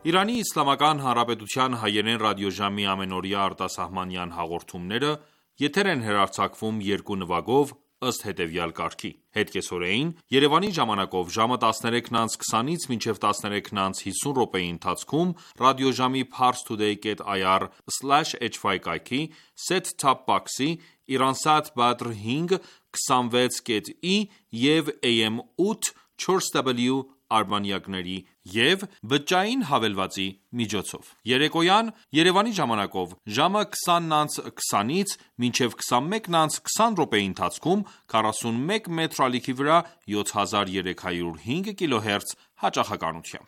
Իրանի Իսլամական Հանրապետության հայերեն ռադիոժամի ամենօրյա արտասահմանյան հաղորդումները եթեր են հեռարձակվում երկու նվագով ըստ հետևյալ կարգի: Հետկեսօրեին Երևանի ժամանակով ժամը 13:20-ից մինչև 13:50 րոպեի ընթացքում ռադիոժամի parstoday.ir/hy կայքի set-top box-ի, Iransat Badr 5 26.i և AM 8 4W արբանյակների և բջջային հավելվածի միջոցով: Երեկոյան Երևանի ժամանակով ժամը 20:20-ից մինչև 21:20 րոպեի ընթացքում 41 մետր ալիքի վրա 7305 kHz հաճախականությամբ: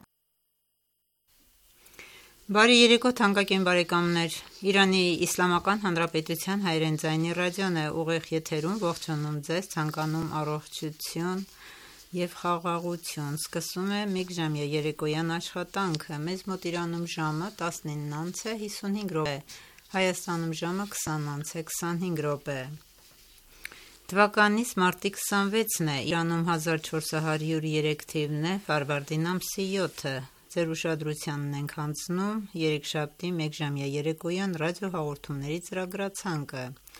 Բարի երեկո թանկագին բարեկամներ: Իրանի Իսլամական Հանրապետության հայերեն ձայնի ռադիոն է ուղիղ եթերում ողջունում ձեզ, ցանկանում առողջություն և խաղաղություն: Սկսվում է մեկժամյա երեկոյան աշխատանքը: Մեզ մոտ Իրանում ժամը 19:55, Հայաստանում ժամը 20:25 րոպե: Թվականիս մարտի 26-ն է, Իրանում 1403 թիվն է, Ֆարվարդին ամսի 7-ը: Ձեր ուշադրությանն ենք հանձնում երեքշաբթի մեկժամյա երեկոյան ռադիոհաղորդումների ծրագրացանկը: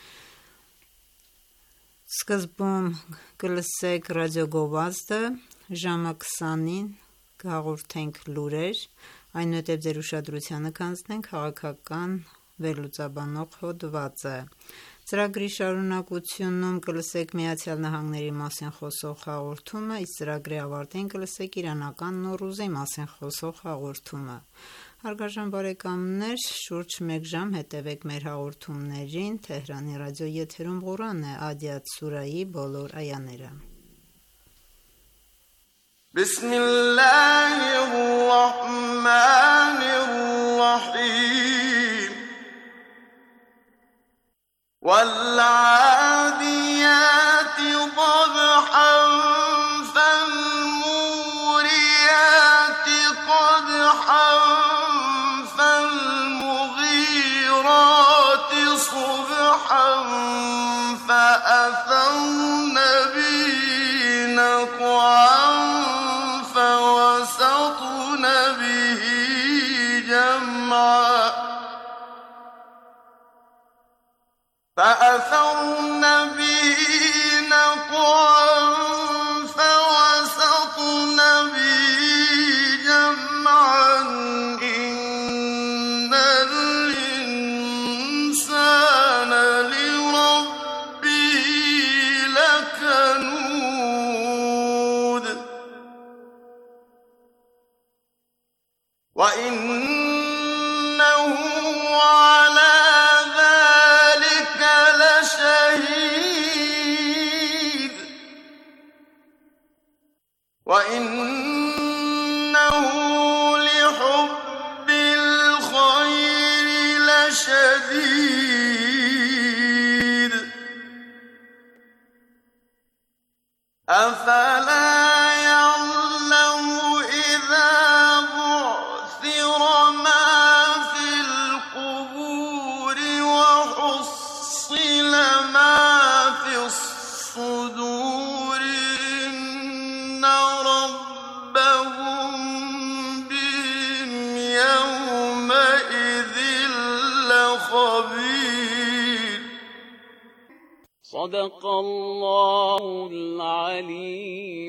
Սկզբում կլսեք ռադիոգովազդը, ժամը 20-ին կհաղորդենք լուրեր, այնուհետև ձեր ուշադրությանը կանցնենք քաղաքական վերլուծաբանող հոդվածը: Ծրագրի շարունակությունում կլսեք ԱՄՆ-ի մասին խոսող հաղորդումը, իսկ ծրագրի ավարտին կլսեք իրանական Նոռուզի մասին խոսող հաղորդումը: Հարգարժան բարեկամներ, շուրջ մեկ ժամ հետևեք մեր հաղորդումներին: Թեհրանի ռադիոեթերում Ղուրանն է, Ադիաթ սուրահի բոլոր այաները: وَالْعَادِيَاتِ ضَبْحًا فَالْمُورِيَاتِ قَدْحًا فَالْمُغِيرَاتِ صُبْحًا فَأَثَرْنَ بِهِ نَقْعًا فَوَسَطْنَ بِهِ جَمْعًا إِنَّ الْإِنسَانَ لِرَبِّهِ لَكَنُودٌ وَإِنَّهُ عَلَى ذَلِكَ لَشَهِيدٌ وَإِنَّهُ لِحُبِّ الْخَيْرِ لَشَدِيدٌ أَفَلَا يَعْلَمُ إِذَا بُعْثِرَ مَا فِي الْقُبُورِ وَحُصِّلَ مَا فِي الصُّدُورِ إِنَّ رَبَّهُم بِهِمْ يَوْمَئِذٍ لَخَبِيرٌ صدق الله العلي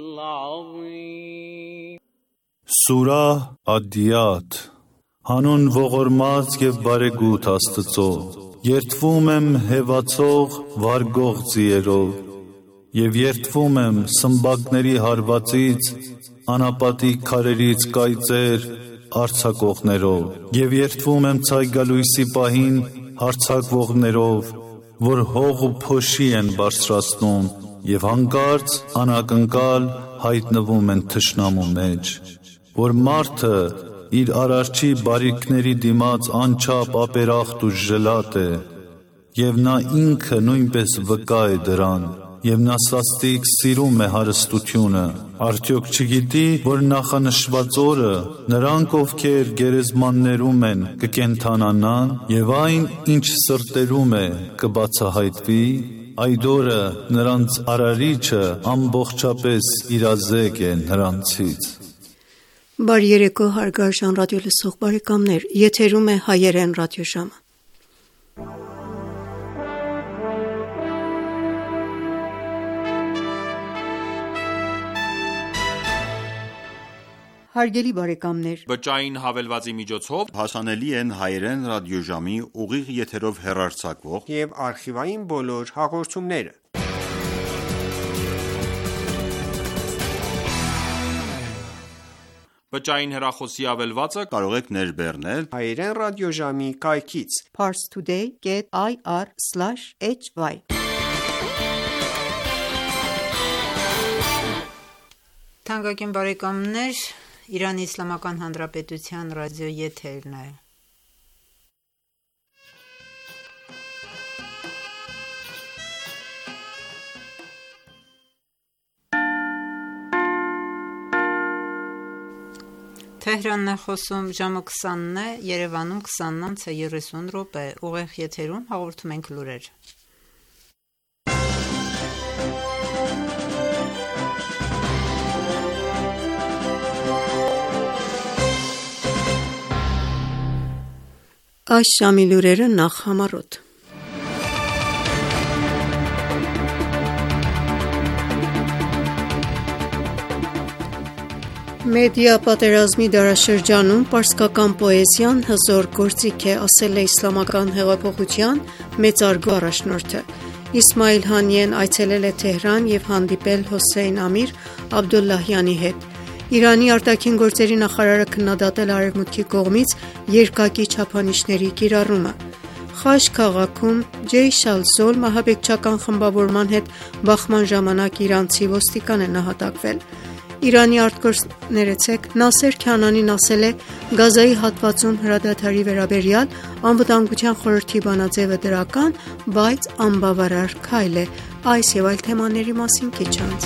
العظيم Սուրահ Ադիաթ Հանուն ողորմած և բարեգութ Աստծո: Երդվում եմ հեվացող վարգող ձիերով և երդվում եմ սմբակների հարվածից, անապատիկ քարերից կայծեր արձակողներով և երդվում եմ ցայգալույսի պահին հարձակվողներով, որ հող ու փոշի են բարձրացնում և հանկարծ անակնկալ հայտնվում են թշնամու մեջ: Որ մարդը իր Արարչի բարիքների դիմաց անչափ ապերախտ ու ժլատ է, և նա ինքը նույնպես վկա է դրան, և նա սաստիկ սիրում է հարստությունը: Արդյոք չգիտի, որ նախանշված օրը նրանք, ովքեր գերեզմաններում են, կկենդանանան, և այն, ինչ սրտերում է, կբացահայտվի: Այդ օրը նրանց Արարիչը ամբողջապես իրազեկ է նրանցից: Բարի երեկո հարգարժան ռադիոլսող բարեկամներ, եթերում է հայերեն ռադիոժամը։ Հարգելի բարեկամներ, Բջջային հավելվածի միջոցով հասանելի են հայերեն ռադիոժամի ուղիղ եթերով հեռարձակվող և արխիվային բոլոր հաղորդումները։ Բջջային հեռախոսի ավելվածը կարող եք ներբեռնել Հայերեն ռադիոժամի կայքից parstoday.ir/hy Թանկագին բարեկամներ, Իրանի Իսլամական Հանրապետության ռադիո եթերն է։ Թեհրանն է խոսում, ժամը 20-ն է, Երևանում 20:30 ուղիղ եթերում հաղորդում ենք լուրեր։ Այս ժամի լուրերը նախ համառոտ։ Մեդիա պատերազմի դարաշրջանում պարսկական պոեզիան հզոր գործիք է, ասել է Իսլամական հեղափոխության մեծարգո առաջնորդը։ Իսմայիլ Հանիեն այցելել է Թեհրան և հանդիպել Հոսեյն Ամիր Աբդոլլահյանի հետ։ Իրանի արտաքին գործերի նախարարը քննադատել Արևմուտքի կողմից երկակի չափանիշների կիրառումը։ Խաշ քաղաքում Ջեյշ ալ-Զոլմ ահաբեկչական խմբավորման հետ բախման ժամանակ իրանցի ոստիկան է նահատակվել։ Իրանի արտգործներեցեք Նասեր Քանանին ասել է Գազայի հատվածում հրադադարի վերաբերյալ անվտանգության խորհրդի բանաձևը դրական, բայց անբավարար քայլ է։ Այս և այլ թեմաների մասին քիչ անց։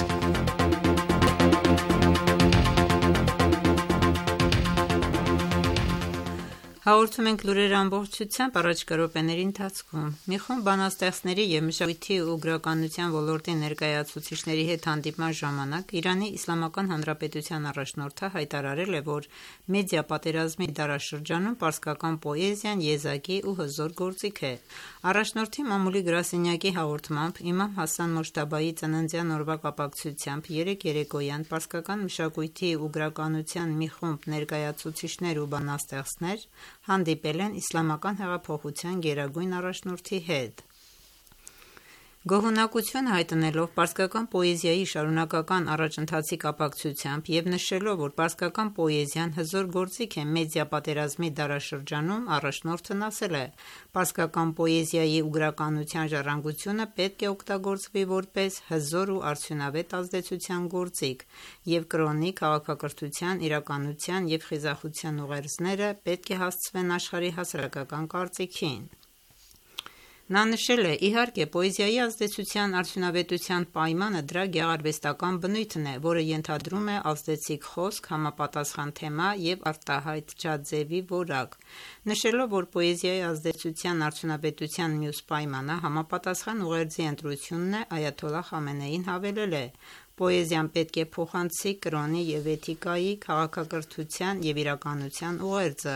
Հաղորդում ենք լուրեր ամբողջությամբ առաջիկա րոպեների ընթացքում։ Մի խումբ բանաստեղծների և մշակույթի ու գրականության ոլորտի ներկայացուցիչների հետ հանդիպման ժամանակ Իրանի Իսլամական Հանրապետության առաջնորդը հայտարարել է, որ մեդիա պատերազմի դարաշրջանում պարսկական պոեզիան եզակի ու հզոր գործիք է։ Առաջնորդի մամուլի գրասենյակի հաղորդմամբ Իմամ Հասան Մոջթաբայի ծննդյան օրվա կապակցությամբ երեկ երեկոյան պարսկական մշակույթի ու գրականության մի խումբ ներկայացուցիչներ ու բանաստեղծներ հանդիպել են Իսլամական հեղափոխության գերագույն առաջնորդի հետ։ Գոհունակություն հայտնելով պարսկական պոեզիայի շարունակական առաջընթացի կապակցությամբ և նշելով, որ պարսկական պոեզիան հզոր գործիք է մեդիա պատերազմի դարաշրջանում, առաջնորդն ասել է. «Պարսկական պոեզիայի ու գրականության ժառանգությունը պետք է օգտագործվի որպես հզոր ու արդյունավետ ազդեցության գործիք, և կրոնի, քաղաքակրթության, իրականության և խիզախության ուղերձները պետք է հասցվեն աշխարհի հասարակական կարծիքին»։ Նա նշել է. «Իհարկե, պոեզիայի ազդեցության արդյունավետության պայմանը դրա գեղարվեստական բնույթն է, որը ենթադրում է ազդեցիկ խոսք, համապատասխան թեմա և արտահայտչաձևի որակ»։ Նշելով, որ պոեզիայի ազդեցության արդյունավետության մյուս պայմանը համապատասխան ուղերձի ընտրությունն է, Այաթոլլահ Խամենեին հավելել է. «Պոեզիան պետք է փոխանցի կրոնի և էթիկայի, քաղաքակրթության և իրականության ուղերձը»։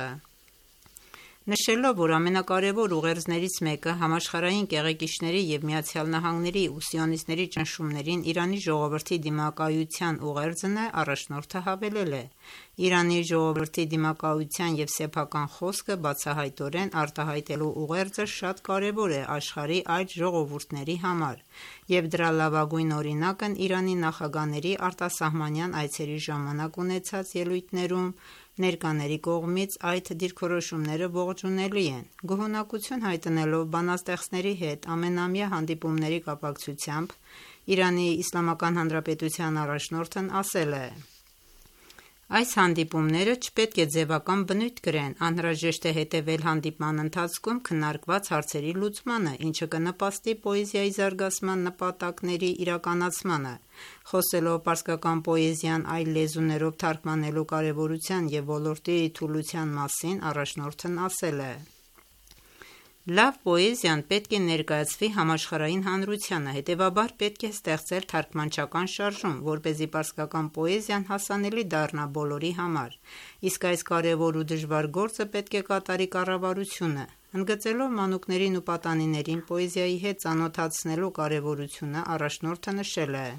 Նշելով, որ ամենակարևոր ուղերձներից մեկը համաշխարհային կեղեքիչների և ԱՄՆ-ի ու սիոնիստների ճնշումներին Իրանի ժողովրդի դիմակայության ուղերձն է, առաջնորդը հավելել է. «Իրանի ժողովրդի դիմակայության և սեփական խոսքը բացահայտորեն արտահայտելու ուղերձը շատ կարևոր է աշխարհի այլ ժողովուրդների համար, և դրա լավագույն օրինակն Իրանի նախագաների արտասահմանյան այցերի ժամանակ ունեցած ելույթներում ներկաների կողմից այդ դիրքորոշումները ողջունելի են»։ Գոհունակություն հայտնելով բանաստեղծների հետ ամենամյա հանդիպումների կապակցությամբ Իրանի Իսլամական Հանրապետության առաջնորդն ասել է. «Այս հանդիպումները չպետք է ձևական բնույթ կրեն, անհրաժեշտ է հետևել հանդիպման ընթացքում քննարկված հարցերի լուծմանը, ինչը կնպաստի պոեզիայի զարգացման նպատակների իրականացմանը»։ Խոսելով պարսկական պոեզիան այլ լեզուներով թարգմանելու կարևորության և ոլորտի թուլության մասին, առաջնորդն ասել է. Լավ պոեզիան պետք է ներկայացվի համաշխարհային հանրությանը, հետևաբար պետք է ստեղծել թարգմանչական շարժում, որպեսզի պարսկական պոեզիան հասանելի դառնա բոլորի համար։ Իսկ այս կարևոր ու դժվար գործը պետք է կատարի կառավարությունը։ Ընդգծելով մանուկներին ու պատանիներին պոեզիայի հետ ծանոթացնելու կարևորությունը, առաջնորդը նշել է.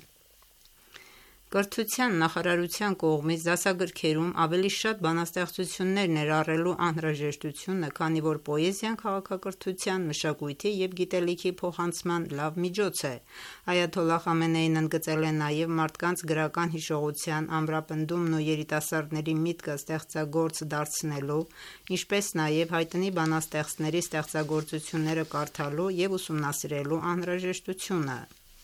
Կրթության նախարարության կողմից դասագրքերում ավելի շատ բանաստեղծություններ ներառելու անհրաժեշտությունը, քանի որ պոեզիան քաղաքակրթության, մշակույթի և գիտելիքի փոխանցման լավ միջոց է։ Այաթոլլահ Խամենեին ընդգծել է նաև մարդկանց գրական հիշողության ամրապնդումն ու երիտասարդների միտքը ստեղծագործ դարձնելու, ինչպես նաև հայտնի բանաստեղծների ստեղծագործությունները կարդալու և ուսումնասիրելու անհրաժեշտությունը։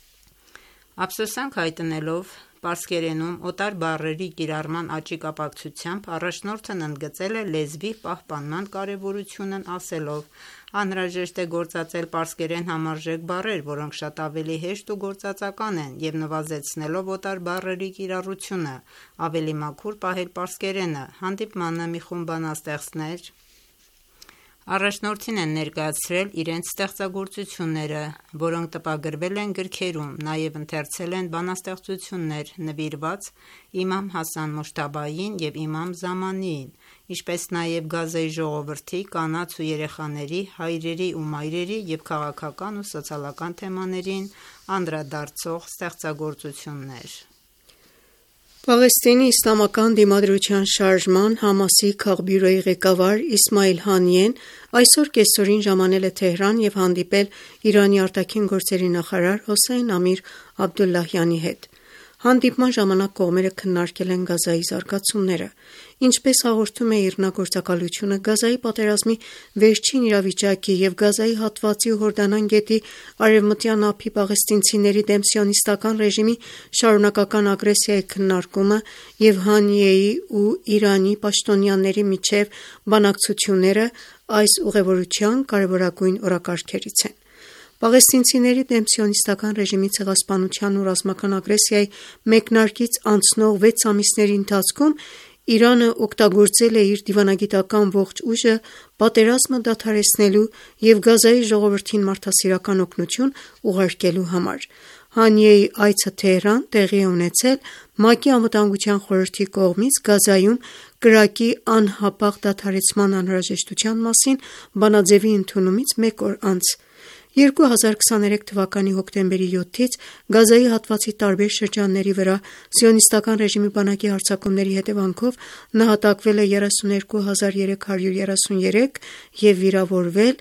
Ափսոսանք հայտնելով պարսկերենում օտար բառերի կիրառման աճի կապակցությամբ առաջնորդն ընդգծել է լեզվի պահպանման կարևորությունն ասելով. անհրաժեշտ է գործածել պարսկերեն համարժեք բառեր, որոնք շատ ավելի հեշտ ու գործածական են, և նվազեցնելով օտար բառերի կիրառությունը, ավելի մաքուր պահել պարսկերենը։ Հանդիպմանը մի խումբ բանաստեղծներ առաջնորդին են ներկայացրել իրենց ստեղծագործությունները, որոնք տպագրվել են գրքերում, նաև ընթերցել են բանաստեղծություններ նվիրված իմամ Հասան Մոջթաբային և իմամ Զամանիին, ինչպես նաև Գազայի ժողովրդի, կանանց ու երեխաների, հայրերի ու մայրերի և քաղաքական ու սոցիալական թեմաներին անդրադարձող ստեղծագործություններ։ Պաղեստինի իսլամական դիմադրության շարժման Համասի քաղբյուրոյի ղեկավար Իսմայիլ Հանիեն այսօր կեսօրին ժամանել է Թեհրան և հանդիպել Իրանի արտաքին գործերի նախարար Հոսեյն Ամիր Աբդոլլահյանի հետ։ Հանդիպման ժամանակ կողմերը քննարկել են Գազայի զարգացումները։ Ինչպես հաղորդում է Իռնագործակալությունը, Գազայի պատերազմի վերջին իրավիճակի և Գազայի հատվածի ու Հորդանան գետի արևմտյան ափի պաղեստինցիների դեմ սիոնիստական ռեժիմի շարունակական ագրեսիայի քննարկումը և Հանիեի ու Իրանի պաշտոնյաների միջև բանակցությունները այս ուղևորության կարևորագույն օրակարգերից են։ Պաղեստինցիների դեմ սիոնիստական ռեժիմի ցեղասպանության ու ռազմական ագրեսիայի մեկնարկից անցնող 6 ամիսների ընթացքում Իրանը օգտագործել է իր դիվանագիտական ողջ ուժը պատերազմը դադարեցնելու և Գազայի ժողովրդին մարդասիրական օգնություն ուղարկելու համար։ Հանիեի այցը Թեհրան տեղի է ունեցել ՄԱԿ-ի Անվտանգության խորհրդի կողմից Գազայում կրակի անհապաղ դադարեցման անհրաժեշտության մասին բանաձևի ընդունումից մեկ օր անց։ 2023 թվականի հոկտեմբերի 7-ից Գազայի հատվածի տարբեր շրջանների վրա սիոնիստական ռեժիմի բանակի հարձակումների հետևանքով նահատակվել է 32333 և վիրավորվել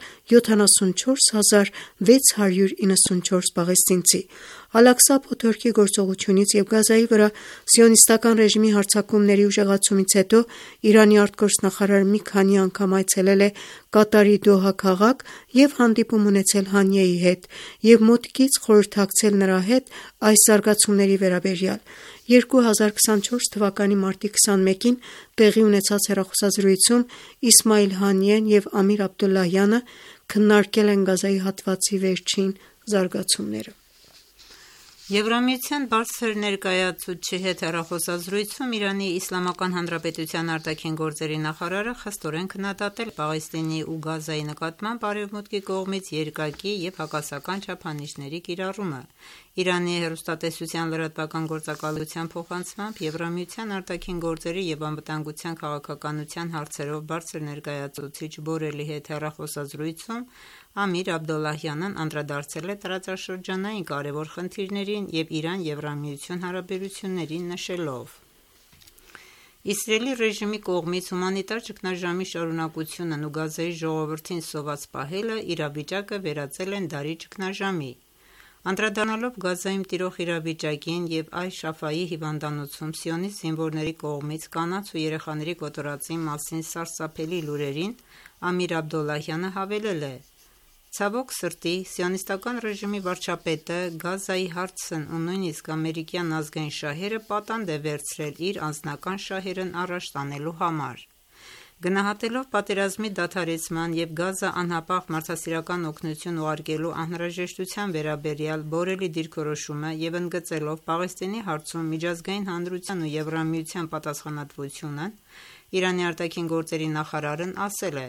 74694 պաղեստինցի։ Ալ-Աղսա փոթորկի գործողությունից և Գազայի վրա սիոնիստական ռեժիմի հարձակումների ուժեղացումից հետո Իրանի արտգործնախարարը մի քանի անգամ այցելել է Կատարի Դոհա քաղաք և հանդիպում ունեցել Հանիեի հետ և մոտիկից խորհրդակցել նրա հետ այս զարգացումների վերաբերյալ։ 2024 թվականի մարտի 21-ին տեղի ունեցած հեռախոսազրույցում Իսմայիլ Հանիեն և Ամիր Աբդոլլահյանը քննարկել են Գազայի հատվածի վերջին զարգացումները։ Եվրամիության բարձր ներկայացուցչի հետ հեռախոսազրույցում Իրանի Իսլամական Հանրապետության արտաքին գործերի նախարարը խստորեն քննադատել Պաղեստինի ու Գազայի նկատմամբ Արևմուտքի կողմից երկակի և հակասական չափանիշների կիրառումը։ Իրանի հեռուստատեսության լրատվական գործակալության փոխանցմամբ Եվրամիության արտաքին գործերի և անվտանգության քաղաքականության հարցերով բարձր ներկայացուցիչ Բորելի հետ հեռախոսազրույցում Ամիր Աբդոլլահյանն անդրադարձել է տարածաշրջանային կարևոր խնդիրներին և Իրան-Եվրամիություն հարաբերություններին նշելով. Իսրայելի ռեժիմի կողմից հումանիտար ճգնաժամի շարունակությունն ու Գազայի ժողովրդին սոված պահելը իրավիճակը վերածել են դարի ճգնաժամի։ Անդրադառնալով Գազայում տիրող իրավիճակին և Այ-Շաֆայի հիվանդանոցում սիոնիստ զինվորների կողմից կանանց ու երեխաների կոտորածի մասին սարսափելի լուրերին, Ամիր Աբդոլլահյանը հավելել է. Ցավոք սրտի, սիոնիստական ռեժիմի վարչապետը Գազայի հարցն ու նույնիսկ ամերիկյան ազգային շահերը պատանդ է վերցրել իր անձնական շահերն առաջ տանելու համար։ Գնահատելով պատերազմի դադարեցման և Գազա անհապաղ մարդասիրական օգնություն ուղարկելու անհրաժեշտության վերաբերյալ Բորելի դիրքորոշումը և ընդգծելով Պաղեստինի հարցում միջազգային հանրության ու Եվրամիության պատասխանատվությունն, Իրանի արտաքին գործերի նախարարն ասել է.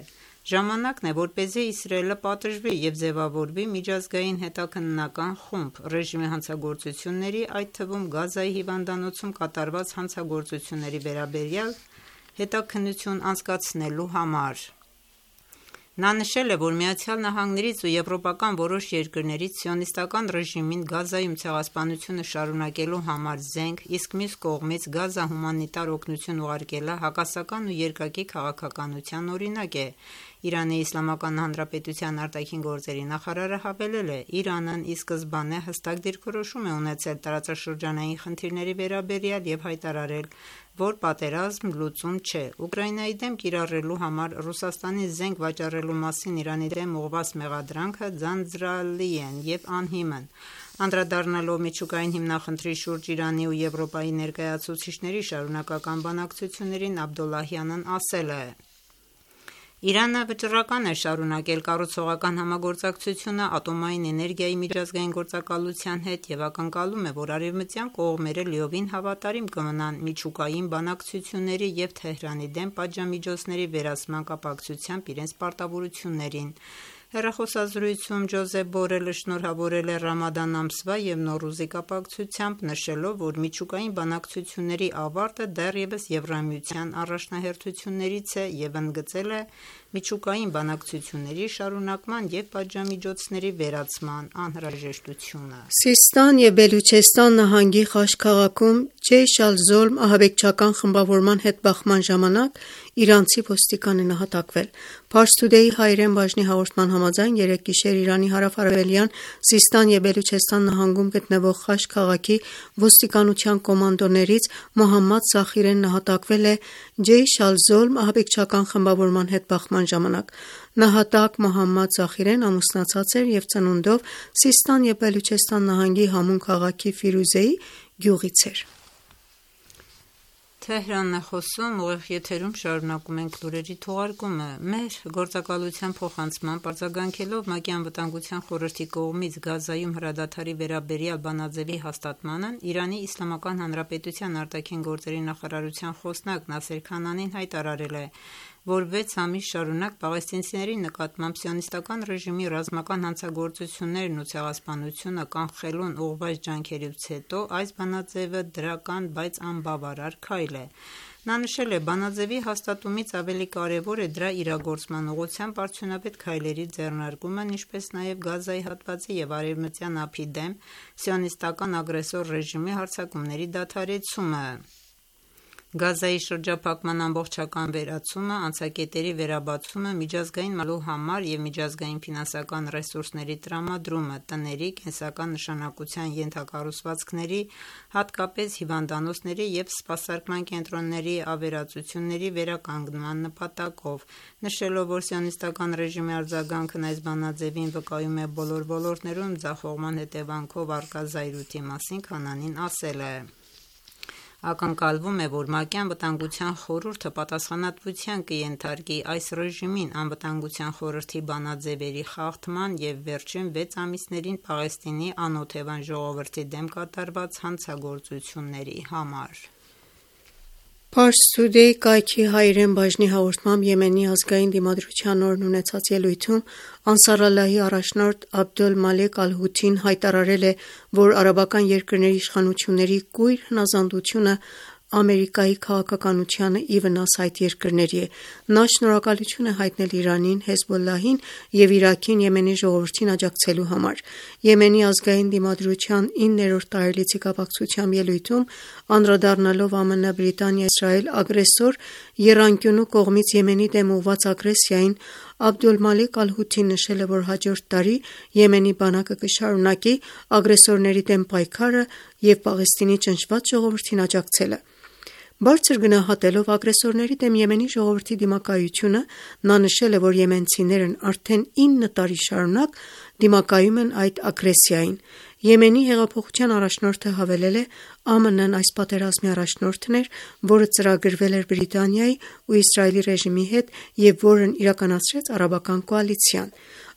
Ժամանակն է, որպեսզի Իսրայելը պատժվի և ձևավորվի միջազգային հետաքննական խումբ ռեժիմի հանցագործությունների, այդ թվում Գազայի հիվանդանոցում կատարված հանցագործությունների վերաբերյալ հետաքննություն անցկացնելու համար։ Նա նշել է, որ ԱՄՆ-ից ու եվրոպական որոշ երկրներից սիոնիստական ռեժիմին Գազայում ցեղասպանությունը շարունակելու համար զենք, իսկ մյուս կողմից Գազա հումանիտար օգնություն ուղարկելը հակասական ու երկակի քաղաքականության օրինակ է։ Իրանի Իսլամական Հանրապետության արտաքին գործերի նախարարը հավելել է. «Իրանն ի սկզբանե հստակ դիրքորոշում է ունեցել տարածաշրջանային խնդիրների վերաբերյալ և հայտարարել, որ պատերազմ լուծում չէ։ Ուկրաինայի դեմ կիրառելու համար Ռուսաստանին զենք վաճառելու մասին Իրանի դեմ ուղղված մեղադրանքը ձանձրալի են և անհիմն»։ Անդրադառնալով միջուկային հիմնախնդրի շուրջ Իրանի ու Եվրոպայի ներկայացուցիչների շարունակական բանակցություններին, Աբդոլլահյանն ասել է. «Իրանը վճռական է շարունակել կառուցողական համագործակցությունը ատոմային էներգիայի միջազգային գործակալության հետ և ակնկալում է, որ արևմտյան կողմերը լիովին հավատարիմ կմնան միջուկային բանակցությունների և Թեհրանի դեմ պատժամիջոցների վերացման կապակցությամբ իրենց պարտավորություններին»։ Հեռախոսազրույցում Ջոզեփ Բորելը շնորհավորել է Ռամադան ամսվա և Նոռուզի կապակցությամբ, նշելով, որ միջուկային բանակցությունների ավարտը դեռևս Եվրամիության առաջնահերթություններից է և ընդգծել է միջուկային բանակցությունների շարունակման և պատժամիջոցների վերացման անհրաժեշտությունը։ Սիստան և Բելուչեստան նահանգի Խաշ քաղաքում Ջեյշ ալ-Զոլմ ահաբեկչական խմբավորման հետ բախման ժամանակ իրանցի ոստիկան է նահատակվել։ Pars Today հայերեն բաժնի հաղորդման համաձայն երեկ գիշեր Իրանի հարավ-արևելյան Սիստան և Բելուչեստան նահանգում գտնվող Խաշ քաղաքի ոստիկանության կոմանդոներից Մոհամմադ Զախիրեն նահատակվել է Ջեյշ ալ-Զոլմ ահաբեկչական խմբավորման հետ բախման ժամանակ։ Նահատակ Մոհամմադ Զախիրեն ամուսնացած էր և ծնունդով Սիստան և Բելուչեստան նահանգի Համուն քաղաքի Ֆիրուզեի գյուղից էր։ Մեր գործակալության փոխանցմամբ արձագանքելով ՄԱԿ-ի Անվտանգության խորհրդի կողմից Գազայում հրադադարի վերաբերյալ բանաձևի հաստատմանն, Իրանի Իսլամական Հանրապետության արտաքին գործերի նախարարության խոսնակ Նասեր Քանանին հայտարարել է, որ 6 ամիս շարունակ պաղեստինցիների նկատմամբ սիոնիստական ռեժիմի ռազմական հանցագործություններն ու ցեղասպանությունը կանխելուն ուղղված ջանքերից հետո այս բանաձևը դրական, բայց անբավարար քայլ է։ Նա նշել է. «Բանաձևի հաստատումից ավելի կարևոր է դրա իրագործման ուղղությամբ արդյունավետ քայլերի ձեռնարկումն, ինչպես նաև Գազայի հատվածի և Արևմտյան ափի դեմ սիոնիստական ագրեսոր ռեժիմի հարձակումների դադարեցումը, Գազայի շրջափակման ամբողջական վերացումը, անցակետերի վերաբացումը, միջազգային մարտահրավերների ստանալու համար և միջազգային ֆինանսական ռեսուրսների տրամադրումը, տների, կենսական նշանակության ենթակառուցվածքների, հատկապես հիվանդանոցների և սպասարկման կենտրոնների ավերածությունների վերականգնման նպատակով»։ Նշելով, որ սիոնիստական ռեժիմի արձագանքն այս բանաձևին վկայում է բոլոր ոլորտներում ձախողման հետևանքով առկա զայրույթի մասին, Քանանին ասել է. «Ակնկալվում է, որ ՄԱԿ-ի Անվտանգության խորհուրդը պատասխանատվության կենթարկի այս ռեժիմին Անվտանգության խորհրդի բանաձևերի խախտման և վերջին 6 ամիսներին Պաղեստինի անօթևան ժողովրդի դեմ կատարված հանցագործությունների համար»։ Pars Today կայքի հայերեն բաժնի հաղորդմամբ Եմենի ազգային դիմադրության օրն ունեցած ելույթում Անսար Ալլահի առաջնորդ Աբդոլ Մալեք Ալ-Հութին հայտարարել է, որ արաբական երկրների իշխանությունների կույր հնազանդությունը Ամերիկայի քաղաքականությանը ի վնաս այդ երկրների է։ Նա շնորհակալություն է հայտնել Իրանին, Հեզբոլլահին և Իրաքին Եմենի ժողովրդին աջակցելու համար։ Եմենի ազգային դիմադրության 9-րդ տարելիցի կապակցությամբ ելույթում անդրադառնալով ԱՄՆ, Բրիտանիա, Իսրայել ագրեսոր եռանկյունու կողմից Եմենի դեմ ուղղված ագրեսիային, Աբդոլ Մալեք Ալ-Հութին նշել է, որ հաջորդ տարի Եմենի բանակը կշարունակի ագրեսորների դեմ պայքարը և Պաղեստինի ճնշված ժողովրդին աջակցելը։ Բարձր գնահատելով ագրեսորների դեմ Եմենի ժողովրդի դիմակայությունը, նա նշել է, որ եմենցիներն արդեն 9 տարի շարունակ դիմակայում են այդ ագրեսիային։ Եմենի հեղափոխության առաջնորդը հավելել է. ԱՄՆ-ն այս պատերազմի առաջնորդն էր, որը ծրագրվել էր Բրիտանիայի ու Իսրայելի ռեժիմի հետ և որն իրականացրեց արաբական կոալիցիան։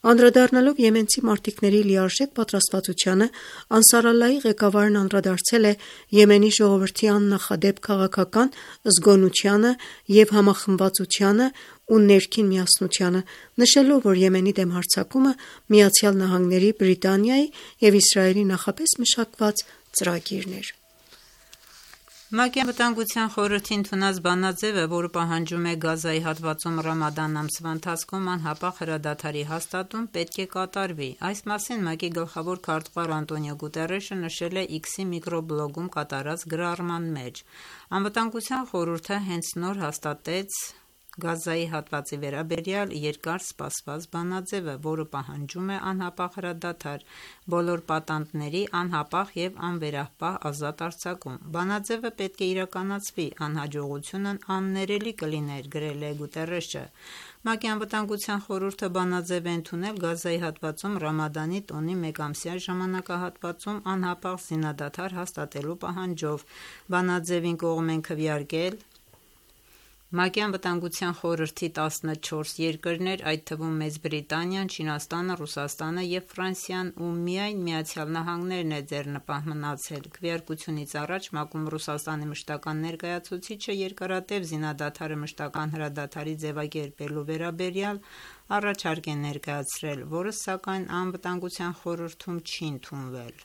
Անդրադառնալով եմենցի մարտիկների լիարժեք պատրաստվածությանը, Անսար Ալլահի ղեկավարն անդրադարձել է Եմենի ժողովրդի աննախադեպ քաղաքական զգոնությանը և համախմբվածությանը ու ներքին միասնությանը, նշելով, որ Եմենի դեմ հարձակումը ԱՄՆ-ի, Բրիտանիայի և Իսրայելի նախապես մշակված ծրագիրն էր։ ՄԱԿ-ի Անվտանգության խորհրդի ընդունած բանաձևը, որը պահանջում է Գազայի հատվածում ռամադան ամսվա ընթացքում անհապաղ հրադադարի հաստատում, պետք է կատարվի։ Այս մասին ՄԱԿ-ի գլխավոր քարտուղար Անտոնիո Գուտերեշը նշել է X-ի միկրոբլոգում կատարած գրառման մեջ։ Անվտանգության խորհուրդը հենց նոր հաստատեց Գազայի հատվածի վերաբերյալ երկար սպասված բանաձևը, որը պահանջում է անհապաղ հրադադար, բոլոր պատանդների անհապաղ և անվերապահ ազատ արձակում։ Բանաձևը պետք է իրականացվի, անհաջողությունն աններելի կլիներ, գրել է Գուտերեշը։ ՄԱԿ-ի Անվտանգության խորհուրդը բանաձև է ընդունել Գազայի հատվածում ռամադանի տոնի մեկամսյա ժամանակահատվածում անհապաղ զինադադար հաստատելու պահանջով։ Բանաձևին կողմ են քվեարկել ՄԱԿ-ի Անվտանգության խորհրդի 14 երկրներ, այդ թվում Մեծ Բրիտանիան, Չինաստանը, Ռուսաստանը և Ֆրանսիան, ու միայն ԱՄՆ-ն է ձեռնպահ մնացել։ Քվեարկությունից առաջ ՄԱԿ-ում Ռուսաստանի մշտական ներկայացուցիչը երկարատև զինադադարը մշտական հրադադարի ձևակերպելու վերաբերյալ առաջարկ է ներկայացրել, որը սակայն Անվտանգության խորհրդում չի ընդունվել։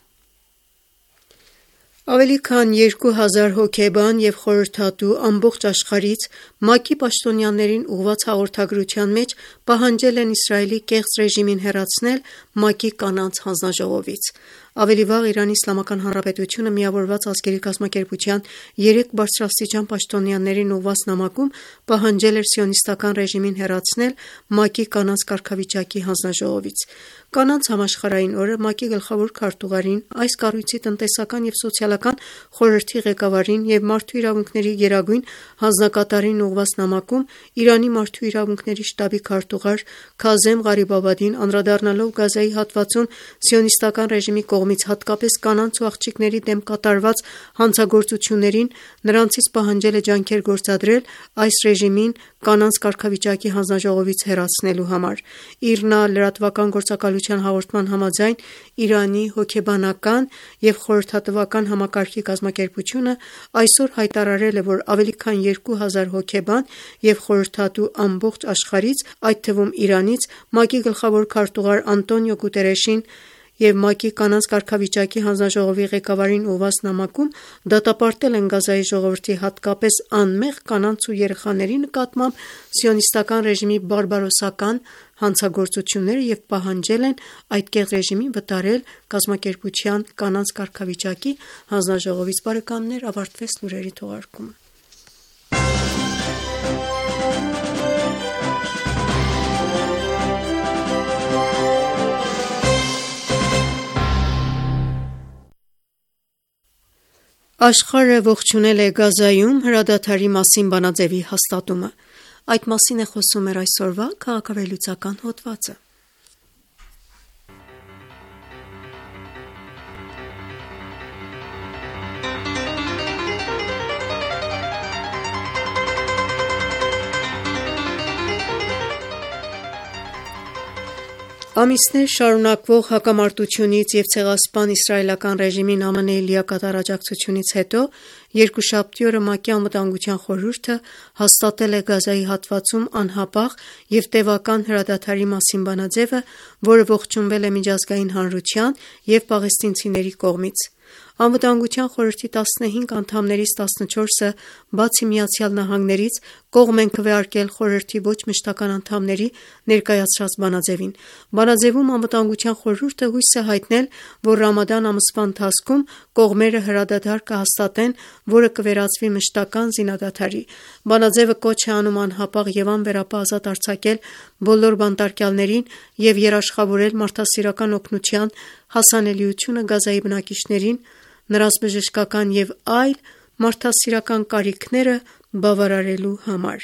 Ավելի քան 2000 հոգեբան և խորհրդատու ամբողջ աշխարհից ՄԱԿ-ի պաշտոնյաներին ուղղված հաղորդագրության մեջ պահանջել են Իսրայելի կեղծ ռեժիմին հեռացնել ՄԱԿ-ի կանանց հանձնաժողովից։ Ավելի վաղ Իրանի Իսլամական Հանրապետությունը Միավորված ազգերի կազմակերպության 3 բարձրաստիճան պաշտոնյաներին ուղղված նամակում պահանջել էր սիոնիստական ռեժիմին հեռացնել ՄԱԿ-ի կանանց կարգավիճակի հանձնաժողովից։ Կանանց համաշխարհային օրը ՄԱԿ-ի գլխավոր քարտուղարին, այս կառույցի տնտեսական և սոցիալական խորհրդի ղեկավարին և Մարդու իրավունքների գերագույն հանձնակատարին ուղղված նամակում Իրանի մարդու իրավունքների շտաբի քարտուղար Քազեմ Ղարիբաբադին, անդրադառնալով Գազայի հատվածում սիոնիստական ռեժիմի կողմից հատկապես կանանց ու աղջիկների դեմ կատարված հանցագործություններին, նրանցից պահանջել է ջանքեր գործադրել այս ռեժիմին կանանց կարգավիճակի հանձնաժողովից հեռացնելու համար։ ԻՌՆԱ լրատվական գործակալության հաղորդման համաձայն Իրանի հոգեբանական և խորհրդատվական համակարգի կազմակերպությունը այսօր հայտարարել է, որ ավելի քան 2000 հոգեբան և խորհրդատու ամբողջ աշխարհից, այդ թվում Իրանից, ՄԱԿ-ի գլխավոր քարտուղար Անտոնիո Գուտերեշին և ՄԱԿ-ի կանանց կարգավիճակի հանձնաժողովի ղեկավարին ուղղված նամակում դատապարտել են Գազայի ժողովրդի, հատկապես անմեղ կանանց ու երեխաների նկատմամբ սիոնիստական ռեժիմի բարբարոսական հանցագործությունները և պահանջել են այդ կեղծ ռեժիմին վտարել կազմակերպության կանանց կարգավիճակի հանձնաժողովից։ Բարեկամներ, ավարտվեց լուրերի թողարկումը։ Աշխարհը ողջունել է Գազայում հրադադարի մասին բանաձևի հաստատումը։ Այդ մասին է խոսում մեր այսօրվա քաղաքավեհլուծական հոդվածը։ Ամիսներ շարունակվող հակամարտությունից և ցեղասպան իսրայելական ռեժիմին ԱՄՆ-ի լիակատար աջակցությունից հետո երկուշաբթի օրը ՄԱԿ-ի Անվտանգության խորհուրդը հաստատել է Գազայի հատվածում անհապաղ և տևական հրադադարի մասին բանաձևը, որը ողջունվել է միջազգային հանրության և պաղեստինցիների կողմից։ Անվտանգության խորհրդի 15 անդամներից 14-ը, բացի ԱՄՆ-ից, կողմ են քվեարկել խորհրդի ոչ մշտական անդամների ներկայացրած բանաձևին։ Բանաձևում Անվտանգության խորհուրդը հույս է հայտնել, որ ռամադան ամսվա ընթացքում կողմերը հրադադար կհաստատեն, որը կվերածվի մշտական զինադադարի։ Բանաձևը կոչ է անում անհապաղ և անվերապահ ազատ արձակել բոլոր բանտարկյալներին և երաշխավորել մարդասիրական օգնության հասանելիությունը Գազայի բնակիչներին, նրանց բժշկական և այլ մարդասիրական կարիքները բավարարելու համար։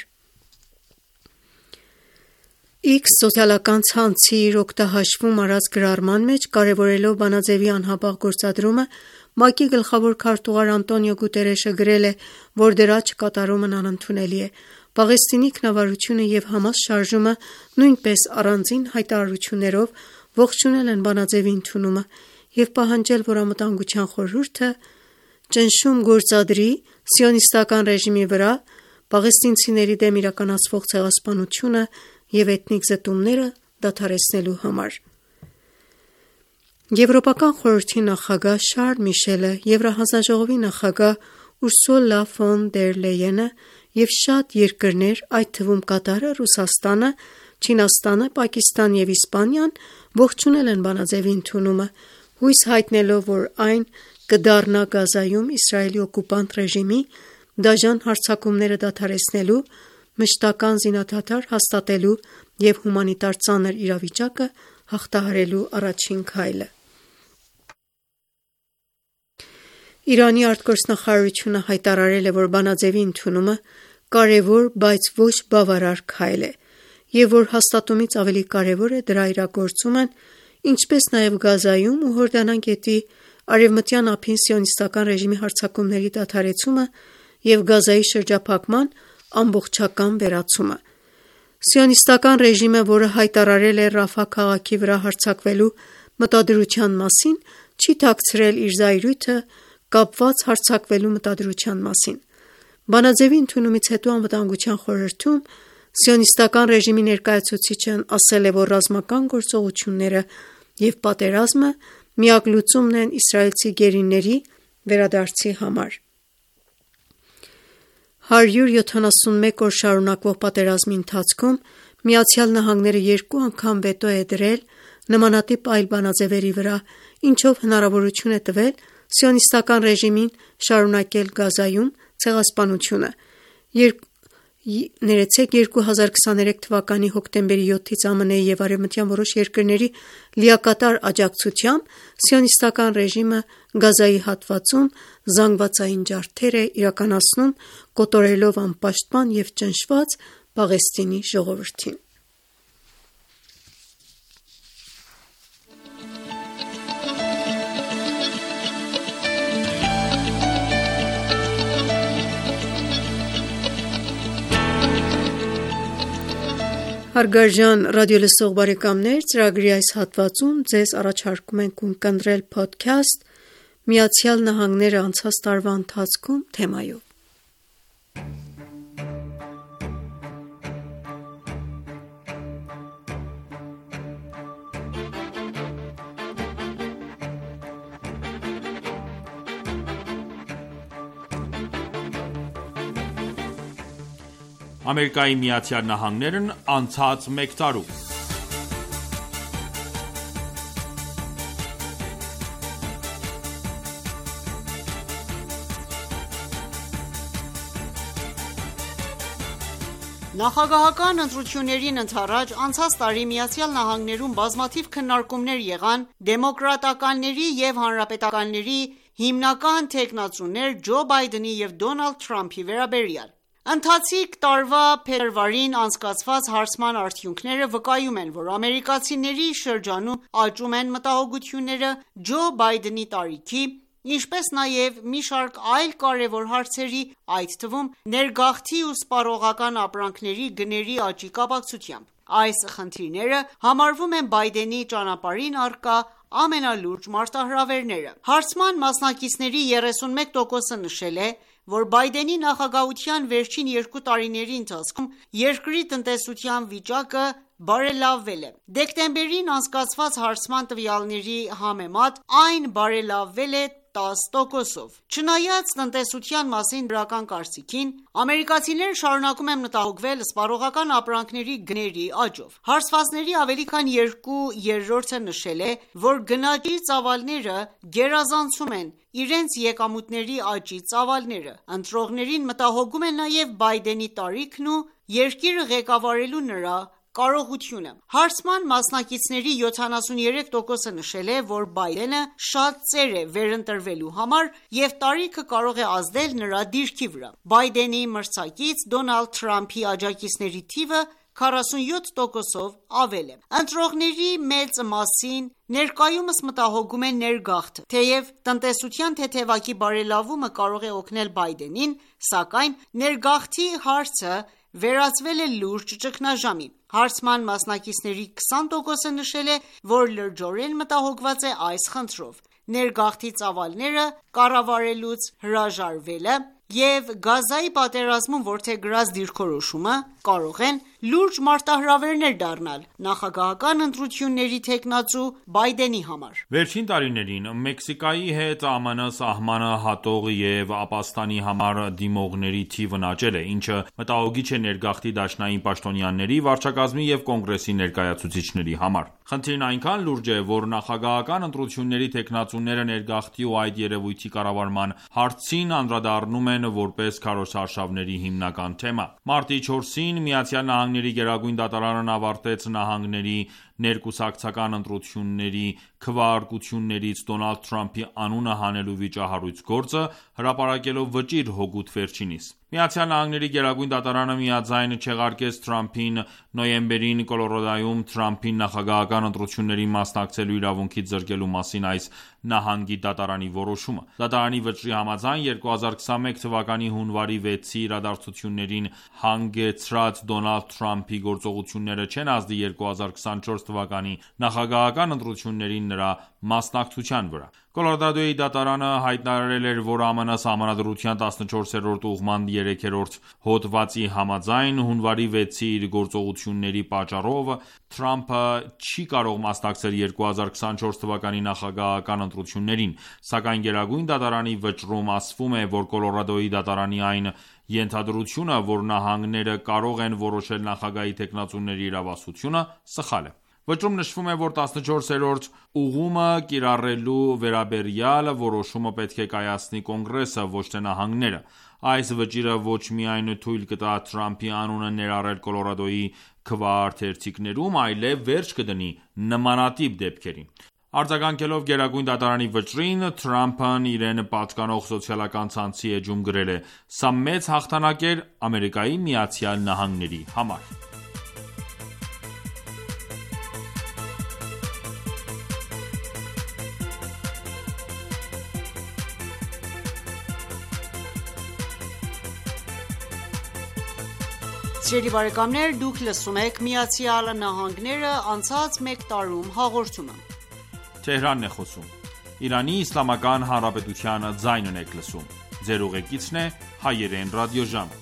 X սոցիալական ցանցի իր օգտահաշվում արած գրառման մեջ, կարևորելով բանաձևի անհապաղ գործադրումը, ՄԱԿ-ի գլխավոր քարտուղար Անտոնիո Գուտերեշը գրել է, որ դրա չկատարումն անընդունելի է։ Պաղեստինի ինքնավարությունը եւ Համաս շարժումը նույնպես առանձին հայտարարություններով ողջունել են բանաձևի ընդունումը եւ պահանջել, որ Անվտանգության խորհուրդը ճնշում գործադրի սիոնիստական ռեժիմի վրա պաղեստինցիների դեմ իրականացվող ցեղասպանությունը եւ էթնիկ զտումները դադարեցնելու համար։ Եվրոպական խորհրդի նախագահ Շարլ Միշելը, Եվրահանձնաժողովի նախագահ Ուրսուլա ֆոն դեր Լեյենը եւ շատ երկրներ, այդ թվում Կատարը, Ռուսաստանը, Չինաստանը, Պակիստան եւ Իսպանիան ողջունել են բանաձևի ընդունումը, հույս հայտնելով, որ այն կդառնա Գազայում Իսրայելի օկուպանտ ռեժիմի դաժան հարձակումները դադարեցնելու, մշտական զինադադար հաստատելու եւ հումանիտար ծանր իրավիճակը հաղթահարելու առաջին քայլը։ Իրանի արտգործնախարարությունը հայտարարել է, որ բանաձևի ընդունումը կարևոր, բայց ոչ բավարար քայլ է եւ որ հաստատումից ավելի կարևոր է դրա իրագործումն, ինչպես նաեւ Գազայում ու Հորդանան գետի արևմտյան ափին սիոնիստական ռեժիմի հարձակումների դադարեցումը եւ Գազայի շրջափակման ամբողջական վերացումը։ Սիոնիստական ռեժիմը, որը հայտարարել է Ռաֆա քաղաքի վրա հարձակվելու մտադրության մասին, չի թաքցրել իր զայրույթը կապված հարձակվելու մտադրության մասին։ Բանաձևի ընդունումից հետո Անվտանգության խորհրդում սիոնիստական ռեժիմի ներկայացուցիչն ասել է, որ ռազմական գործողությունները եւ պատերազմը միակ լուծումն են իսրայելցի գերիների վերադարձի համար։ 171 օր շարունակվող պատերազմի ընթացքում ԱՄՆ-ը 2 անգամ վետո է դրել նմանատիպ այլ բանաձևերի վրա, ինչով հնարավորություն է տվել սիոնիստական ռեժիմին շարունակել Գազայում ցեղասպանությունը։ 2023 թվականի հոկտեմբերի 7-ից ԱՄՆ-ի եւ արևմտյան որոշ երկրների լիակատար աջակցությամբ սիոնիստական ռեժիմը Գազայի հատվածում զանգվածային ջարդեր է իրականացնում, կոտորելով անպաշտպան եւ ճնշված Պաղեստինի ժողովրդին։ Հարգարժան ռադիոլսող բարեկամներ, ծրագրի այս հատվածում ձեզ առաջարկում ենք ունկնդրել փոդքասթ ԱՄՆ-ը անցած տարվա ընթացքում թեմայով։ Ամերիկայի Միացյալ Նահանգներն անցած մեկ տարում։ Նախագահական ընտրություններին ընդառաջ անցած տարի Միացյալ Նահանգներում բազմաթիվ քննարկումներ եղան դեմոկրատականների եւ հանրապետականների հիմնական թեկնածուներ Ջո Բայդենի եւ Դոնալդ Թրամփի վերաբերյալ։ Ընթացիկ տարվա փետրվարին անցկացված հարցման արդյունքները վկայում են, որ ամերիկացիների շրջանում աճում են մտահոգությունները Ջո Բայդենի տարիքի, ինչպես նաև մի շարք այլ կարևոր հարցերի, այդ թվում ներգաղթի ու սպառողական ապրանքների գների աճի կապակցությամբ։ Այս խնդիրները համարվում են Բայդենի ճանապարհին առկա ամենալուրջ մարտահրավերները։ Հարցման մասնակիցների 31%-ը նշել է, որ Բայդենի նախագահության վերջին 2 տարիների ընթացքում երկրի տնտեսության վիճակը բարելավվել է։ Դեկտեմբերին անցկացված հարցման տվյալների համեմատ այն բարելավվել է 10%-ով։ Չնայած տնտեսության մասին դրական կարծիքին, ամերիկացիները շարունակում են մտահոգվել սպառողական ապրանքների գների աճով։ Հարցվածների ավելի քան 2/3-ը նշել է, որ գնաճի ծավալները գերազանցում են իրենց եկամուտների աճի ծավալները։ Ընտրողներին մտահոգում է նաև Բայդենի տարիքն ու երկիրը ղեկավարելու նրա կարողությունը։ Հարցման մասնակիցների 73%-ը նշել է, որ Բայդենը շատ ծեր է վերընտրվելու համար և տարիքը կարող է ազդել նրա դիրքի վրա։ Բայդենի մրցակից Դոնալդ Թրամփի աջակիցների թիվը 47%-ով ավել է։ Ընտրողների մեծ մասին ներկայումս մտահոգում է ներգաղթը։ Թեև տնտեսության թեթևակի բարելավումը կարող է օգնել Բայդենին, սակայն ներգաղթի հարցը վերածվել է լուրջ ճգնաժամի։ Հարցման մասնակիցների 20%-ը նշել է, որ լրջորեն մտահոգված է այս խնդրով։ Ներգաղթի ծավալները կառավարելուց հրաժարվելը և Գազայի պատերազմում որդեգրած դիրքորոշումը կարող են լուրջ մարտահրավերներ դառնալ նախագահական ընտրությունների թեկնածու Բայդենի համար։ Վերջին տարիներին Մեքսիկայի հետ ԱՄՆ սահմանը հատող և Ապաստանի համար դիմողների թիվն աճել է, ինչը մտահոգիչ է ներգաղթի դաշնային պաշտոնյաների, վարչակազմի և կոնգրեսի ներկայացուցիչների համար։ Խնդիրն այնքան լուրջ է, որ նախագահական ընտրությունների թեկնածուները ներգաղթի ու այդ երևույթի կառավարման հարցին անդրադառնում են որպես քարոզարշավների հիմնական թեմա։ Մարտի 4-ին ԱՄՆ Գերագույն դատարանն ավարտեց նահանգների ներկուսակցական ընտրությունների քվեարկություններից Դոնալդ Թրամփի անունը հանելու վիճահարույց գործը, հրապարակելով վճիռ հօգուտ վերջինիս։ ԱՄՆ Գերագույն դատարանը միաձայն չեղարկեց Թրամփին նոյեմբերին Կոլորադոյում Թրամփին նախագահական ընտրություններին մասնակցելու իրավունքից զրկելու մասին այս նահանգի դատարանի որոշումը։ Դատարանի վճռի համաձայն 2021 թվականի հունվարի 6-ի իրադարձություններին հանգեցրած Դոնալդ Թրամփի գործողությունները չեն ազդի 2024 թվականի նախագահական ընտրություններին նրա մասնակցության վրա։ Կոլորադոյի դատարանը հայտարարել էր, որ ԱՄՆ Սահմանադրության 14-րդ ուղղման 3-րդ հոդվածի համաձայն հունվարի 6-ի իր գործողությունների պատճառով Թրամփը չի կարող մասնակցել 2024 թվականի նախագահական ընտրություններին, սակայն Գերագույն դատարանի վճռում ասվում է, որ Կոլորադոյի դատարանի այն ենթադրությունը, որ նահանգները կարող են որոշել նախագահի թեկնածուների իրավասությունը, սխալ է։ Վճռում նշվում է, որ 14-րդ ուղղումը կիրառելու վերաբերյալ որոշումը պետք է կայացնի Կոնգրեսը, ոչ թե նահանգները։ Այս վճիռը ոչ միայն թույլ կտա Թրամփի անունը ներառել Կոլորադոյի քվեարկություններում, այլև վերջ կդնի նմանատիպ դեպքերին։ Արձագանքելով Գերագույն դատարանի վճռին, Թրամփն իրեն պատկանող սոցիալական ցանցի էջում գրել է. «Սա մեծ հաղթանակ էր Ամերիկայի Միացյալ Նահանգների համար»։ Սիրելի բարեկամներ, դուք լսում եք Միացյալ Նահանգները անցած մեկ տարում հաղորդումը։ Թեհրանն է խոսում։ Իրանի Իսլամական Հանրապետության ձայնն եք լսում։ Ձեր ուղեկիցն է հայերեն ռադիոժամը։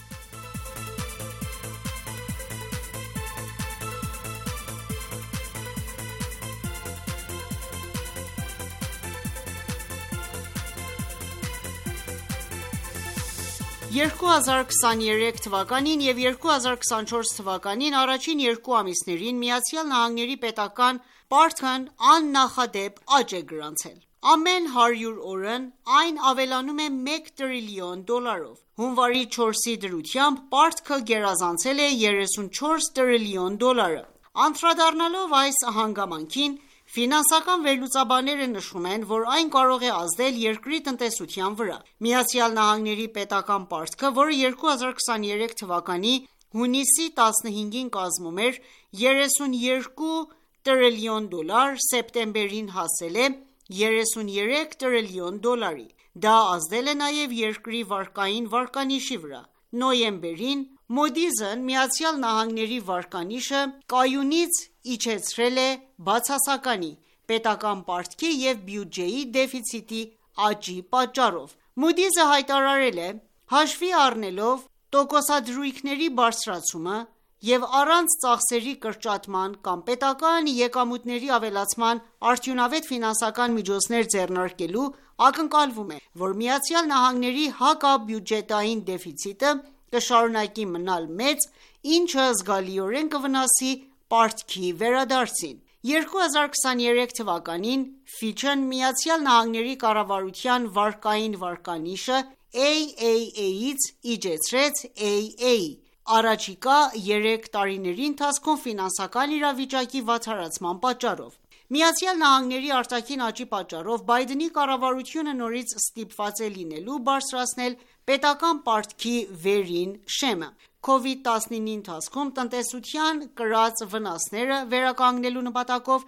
«2023 թվականին և 2024 թվականին առաջին երկու ամիսներին ԱՄՆ-ի պետական պարտքն աննախադեպ աճ է գրանցել։ Ամեն 100 օրն այն ավելանում է $1 տրիլիոն։ Հունվարի 4-ի դրությամբ պարտքը գերազանցել է $34 տրիլիոն։ Անդրադառնալով այս հանգամանքին, ֆինանսական վերլուծաբանները նշում են, որ այն կարող է ազդել երկրի տնտեսության վրա։ ԱՄՆ-ի պետական պարտքը, որը 2023 թվականի հունիսի 15-ին կազմում էր $32 տրիլիոն, սեպտեմբերին հասել է $33 տրիլիոն։ Դա ազդել է նաև երկրի վարկային վարկանիշի վրա։ Նոյեմբերին Moody's-ն ԱՄՆ-ի վարկանիշը կայունից իջեցրել է բացասականի՝ պետական պարտքի և բյուջեի դեֆիցիտի աճի պատճառով։ Moody's-ը հայտարարել է. «Հաշվի առնելով տոկոսադրույքների բարձրացումը և առանց ծախսերի կրճատման կամ պետական եկամուտների ավելացման արդյունավետ ֆինանսական միջոցներ ձեռնարկելու, ակնկալվում է, որ ԱՄՆ-ի հակաբյուջետային դեֆիցիտը կշարունակի մնալ մեծ, ինչը զգալիորեն կվնասի պարտքի վերադարձին»։ 2023 թվականին Fitch-ն ԱՄՆ-ի կառավարության վարկային վարկանիշը AAA-ից իջեցրեց AA, առաջիկա 3 տարիների ընթացքում ֆինանսական իրավիճակի վատթարացման պատճառով։ ԱՄՆ-ի արտաքին աճի պատճառով Բայդենի կառավարությունը նորից ստիպված է լինելու բարձրացնել պետական պարտքի վերին շեմը։ COVID-19-ի ընթացքում տնտեսության կրած վնասները վերականգնելու նպատակով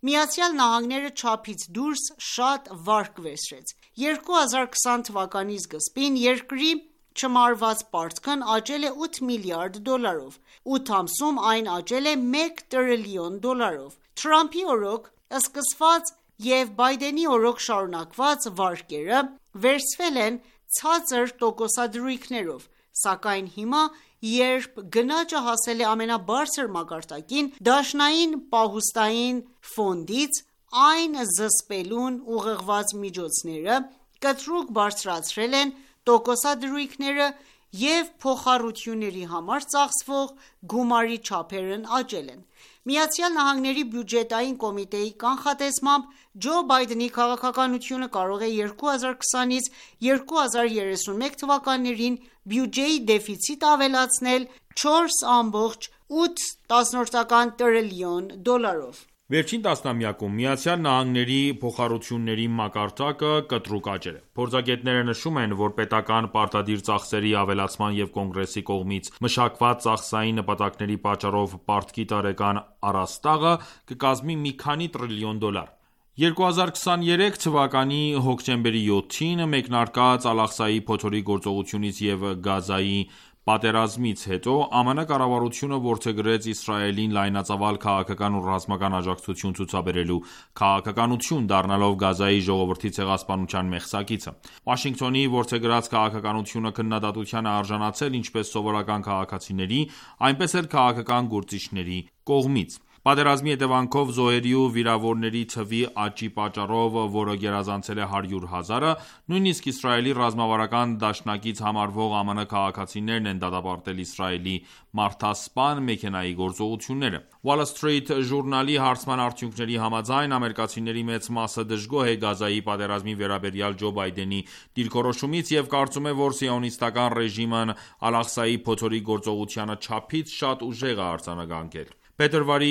ԱՄՆ-ը չափից դուրս շատ վարկ վերցրեց։ 2020 թվականի սկզբին երկրի չմարված պարտքն աճել է 8 միլիարդ դոլարով, 8 ամսում այն աճել է 1 տրիլիոն դոլարով։ Թրամփի օրոք սկսված և Բայդենի օրոք շարունակված վարկերը վերցվել են ցածր տոկոսադրույքներով, սակայն հիմա, երբ գնաճը հասել է ամենաբարձր մակարդակին, Դաշնային պահուստային ֆոնդից այն զսպելուն ուղղված միջոցները կտրուկ բարձրացրել են տոկոսադրույքները և փոխառությունների համար ծախսվող գումարի չափերն աճել են։ ԱՄՆ-ի բյուջետային կոմիտեի կանխատեսմամբ Ջո Բայդենի քաղաքականությունը կարող է 2020-ից 2031 թվականներին բյուջեի դեֆիցիտ ավելացնել 4,8 տրիլիոն դոլարով։ Վերջին տասնամյակում ԱՄՆ-ի փոխառությունների մակարդակը կտրուկ աճել է։ Փորձագետները նշում են, որ պետական պարտադիր ծախսերի ավելացման և Կոնգրեսի կողմից մշակված ծախսային նպատակների պատճառով պարտքի տարեկան առաստաղը կկազմի մի քանի տրիլիոն դոլար։ 2023 թվականի հոկտեմբերի 7-ին մեկնարկած Ալ-Աղսայի փոթորիկ գործողությունից և Գազայի պատերազմից հետո ԱՄՆ կառավարությունը որդեգրեց Իսրայելին լայնածավալ քաղաքական ու ռազմական աջակցություն ցուցաբերելու քաղաքականություն, դառնալով Գազայի ժողովրդի ցեղասպանության մեղսակիցը։ Վաշինգտոնի որդեգրած քաղաքականությունը քննադատության է արժանացել ինչպես սովորական քաղաքացիների, այնպես էլ քաղաքական գործիչների կողմից։ Պատերազմի հետևանքով զոհերի ու վիրավորների թվի աճի պատճառով, որը գերազանցել է 100,000-ը, նույնիսկ Իսրայելի ռազմավարական դաշնակից համարվող ԱՄՆ քաղաքացիներն են դատապարտել Իսրայելի մարդասպան մեքենայի գործողությունները։ Wall Street ժուրնալի հարցման արդյունքների համաձայն, ամերիկացիների մեծ մասը դժգոհ է Գազայի պատերազմի վերաբերյալ Ջո Բայդենի դիրքորոշումից և կարծում է, որ սիոնիստական ռեժիմն Ալ-Աղսայի փոթորիկ գործողությանը չափից շատ ուժեղ է արձանագրել։ Փետրվարի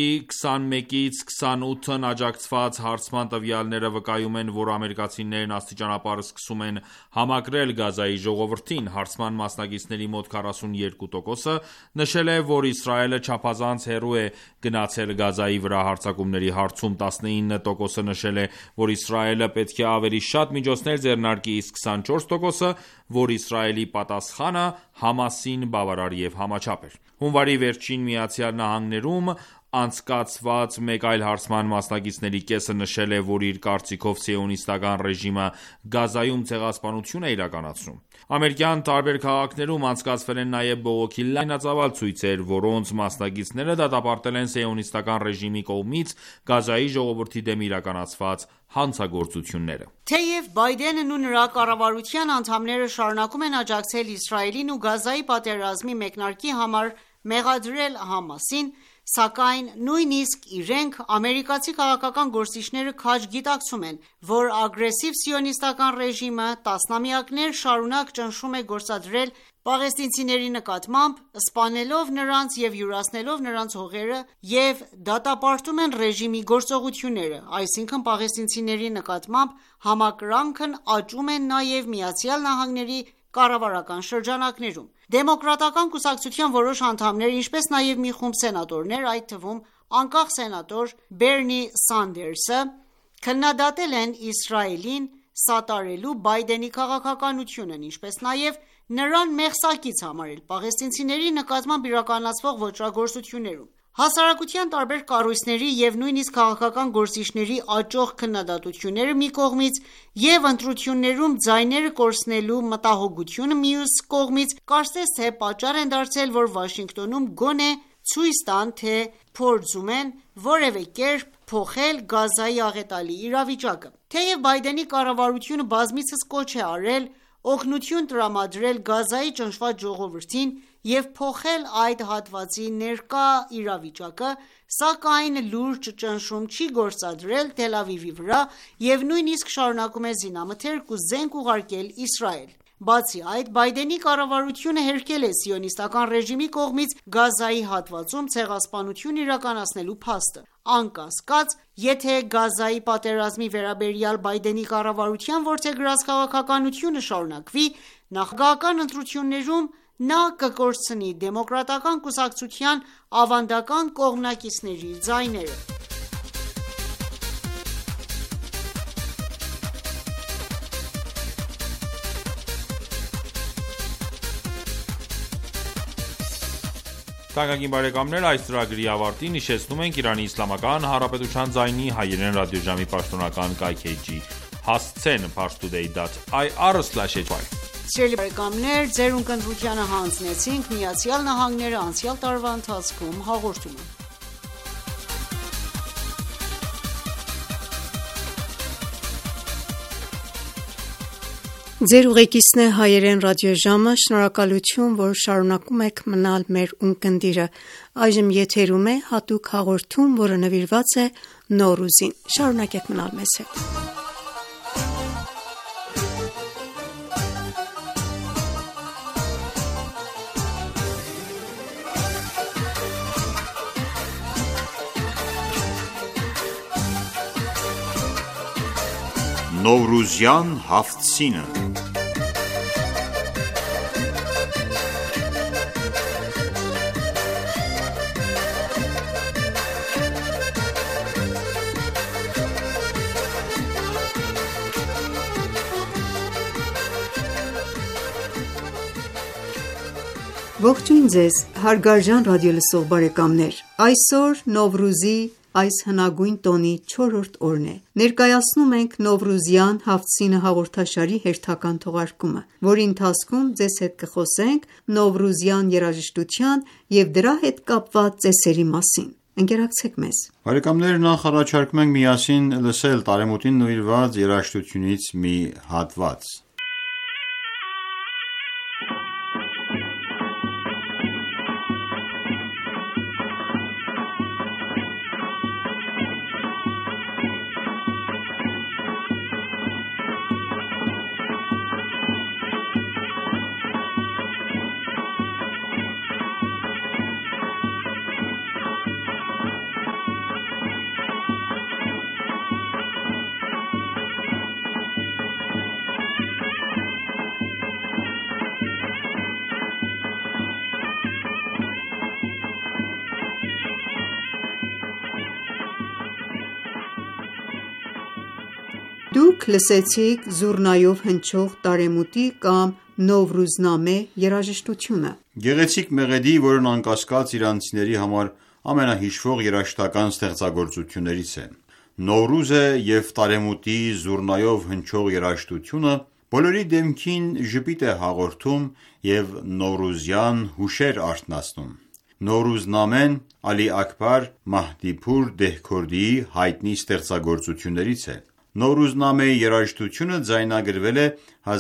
21-ից 28-ն աջակցված հարցման տվյալները վկայում են, որ ամերիկացիներն աստիճանաբար սկսում են համակրել Գազայի ժողովրդին։ Հարցման մասնակիցների մոտ 42%-ը նշել է, որ Իսրայելը չափազանց հեռու է գնացել Գազայի վրա հարձակումների հարցում, 19%-ը նշել է, որ Իսրայելը պետք է ավելի շատ միջոցներ ձեռնարկի, իսկ 24%-ը, որ Իսրայելի պատասխանը Համասին բավարար և համաչափ էր։ Հունվարի վերջին ԱՄՆ-ում անցկացված մեկ այլ հարցման մասնակիցների կեսը նշել է, որ իր կարծիքով սիոնիստական ռեժիմը Գազայում ցեղասպանություն է իրականացնում։ Ամերիկյան տարբեր քաղաքներում անցկացվել են նաև բողոքի լայնածավալ ցույցեր, որոնց մասնակիցները դատապարտել են սիոնիստական ռեժիմի կողմից Գազայի ժողովրդի դեմ իրականացված հանցագործությունները։ Թեև Բայդենն ու նրա կառավարության անդամները շարունակում են աջակցել Իսրայելին ու Գազայի պատերազմի մեկնարկի համար մեղադրել Համասին, սակայն նույնիսկ իրենք ամերիկացի քաղաքական գործիչները քաջ գիտակցում են, որ ագրեսիվ սիոնիստական ռեժիմը տասնամյակներ շարունակ ճնշում է գործադրել պաղեստինցիների նկատմամբ, սպանելով նրանց և յուրացնելով նրանց հողերը և դատապարտում են ռեժիմի գործողությունները, այսինքն պաղեստինցիների նկատմամբ համակրանքն աճում է նաև ԱՄՆ-ի կառավարական շրջանակներում։ Դեմոկրատական կուսակցության որոշ անդամներ, ինչպես նաև մի խումբ սենատորներ, այդ թվում անկախ սենատոր Բերնի Սանդերսը, քննադատել են Իսրայելին սատարելու Բայդենի քաղաքականությունն, ինչպես նաև նրան մեղսակից համարել պաղեստինցիների նկատմամբ իրականացվող ոճրագործություններում։ Հասարակության տարբեր կառույցների և նույնիսկ քաղաքական գործիչների աճող քննադատությունները մի կողմից և ընտրություններում ձայները կորցնելու մտահոգությունը մյուս կողմից, կարծես թե պատճառ են դարձել, որ Վաշինգտոնում գոնե ցույց տան, թե փորձում են որևէ կերպ փոխել Գազայի աղետալի իրավիճակը։ Թեև Բայդենի կառավարությունը բազմիցս կոչ է արել օգնություն տրամադրել Գազայի ճնշված ժողովրդին և փոխել այդ հատվածի ներկա իրավիճակը, սակայն լուրջ ճնշում չի գործադրել Թել Ավիվի վրա և նույնիսկ շարունակում է զինամթերք ու զենք ուղարկել Իսրայել։ Բացի այդ, Բայդենի կառավարությունը հերքել է սիոնիստական ռեժիմի կողմից Գազայի հատվածում ցեղասպանություն իրականացնելու փաստը։ Անկասկած, եթե Գազայի պատերազմի վերաբերյալ Բայդենի կառավարության որդեգրած քաղաքականությունը շարունակվի, նախագահական ընտրություններում նա կկորցնի դեմոկրատական կուսակցության ավանդական կողմնակիցների ձայները։ Թանկագին բարեկամներ, այս ծրագրի ավարտին հիշեցնում ենք Իրանի Իսլամական Հանրապետության ձայնի հայերեն ռադիոժամի պաշտոնական կայքէջի հասցեն parstoday.ir/hy Սիրելի բարեկամներ, ձեր ունկնդրությանը հանձնեցինք Միացյալ Նահանգները անցյալ տարվա ընթացքում հաղորդումը։ Ձեր ուղեկիցն է հայերեն ռադիոժամը, շնորհակալություն, որ շարունակում եք մնալ մեր ունկնդիրը։ Այժմ եթերում է հատուկ հաղորդում, որը նվիրված է Նոռուզին։ Շարունակեք մնալ մեզ հետ։ Նովրուզյան հaftsինը Ողջույն ձեզ, հարգարժան ռադիոլսող բարեկամներ։ Այսօր Նովրուզի այս հնագույն տոնի 4-րդ օրն է։ Ներկայացնում ենք Նովրուզյան հaftsինը հաղորդաշարի հերթական թողարկումը, որի ընթացքում ձեզ հետ կխոսենք Նովրուզյան երաժշտության և դրա հետ կապված ծեսերի մասին։ Ընկերակցեք մեզ։ Բարեկամներ, նախ առաջարկում ենք միասին լսել տարեմուտին նվիրված երաժշտությունից մի հատված։ Դուք լսեցիք զուռնայով հնչող տարեմուտի կամ Նովրուզնամե երաժշտությունը։ Գեղեցիկ մեղեդի, որն անկասկած իրանցիների համար ամենահիշվող երաժշտական ստեղծագործություններից է։ Նովրուզը և տարեմուտի զուռնայով հնչող երաժշտությունը բոլորի դեմքին ժպիտ է հաղորդում և նովրուզյան հուշեր արթնացնում։ Նովրուզնամեն Ալի Աքբար Մահդիփուր Դեհքորդիի հայտնի ստեղծագործություններից է։ Նովրուզնամեի երաժշտությունը ձայնագրվել է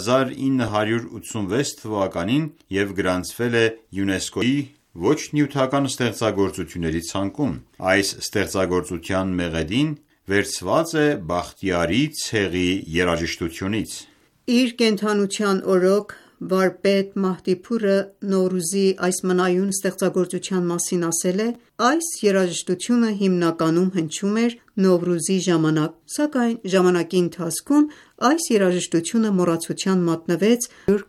1986 թվականին և գրանցվել է ՅՈՒՆԵՍԿՕ-ի ոչ նյութական ստեղծագործությունների ցանկում։ Այս ստեղծագործության մեղեդին վերցված է Բախտիարի ցեղի երաժշտությունից։ Իր կենդանության օրոք վարպետ Մահդիփուրը Նովրուզի այս մնայուն ստեղծագործության մասին ասել է. «Այս երաժշտությունը հիմնականում հնչում էր Նովրուզի ժամանակ, սակայն ժամանակի ընթացքում այս երաժշտությունը մոռացության մատնվեց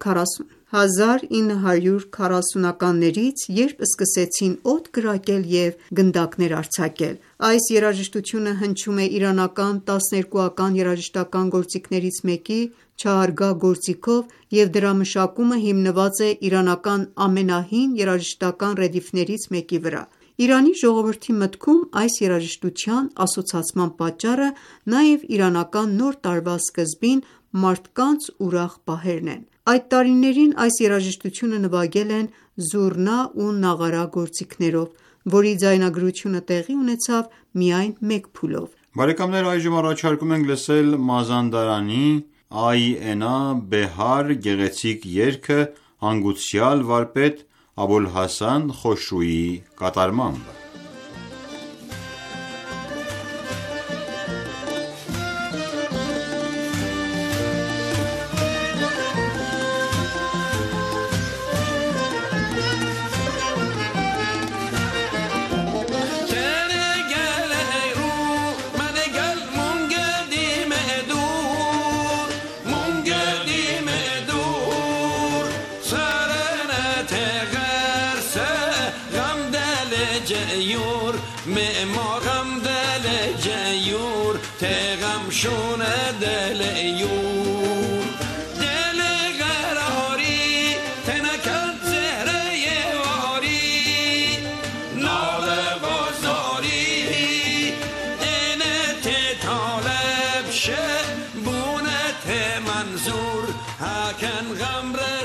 1940-ականներից, երբ սկսեցին օդ կրակել և գնդակներ արձակել։ Այս երաժշտությունը հնչում է իրանական 12-ական երաժշտական գործիքներից մեկի Չահարգահ գործիքով և դրա մշակումը հիմնված է իրանական ամենահին երաժշտական ռելիեֆներից մեկի վրա։ Իրանի ժողովրդի մտքում այս երաժշտության ասոցացման պատճառը նաև իրանական նոր տարվա սկզբին մարդկանց ուրախ պահերն են։ Այդ տարիներին այս երաժշտությունը նվագել են զուռնա ու նաղարա գործիքներով, որի ձայնագրությունը տեղի ունեցավ միայն մեկ փուլով։ Բարեկամներ, այժմ առաջարկում ենք լսել Մազանդարանի «Այ Էնա Բեհար» գեղեցիկ երգը հանգուցյալ վարպետ Աբոլհասան Խոշրուիի կատարմամբ։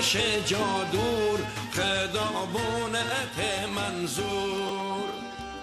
جادور خدابون منظور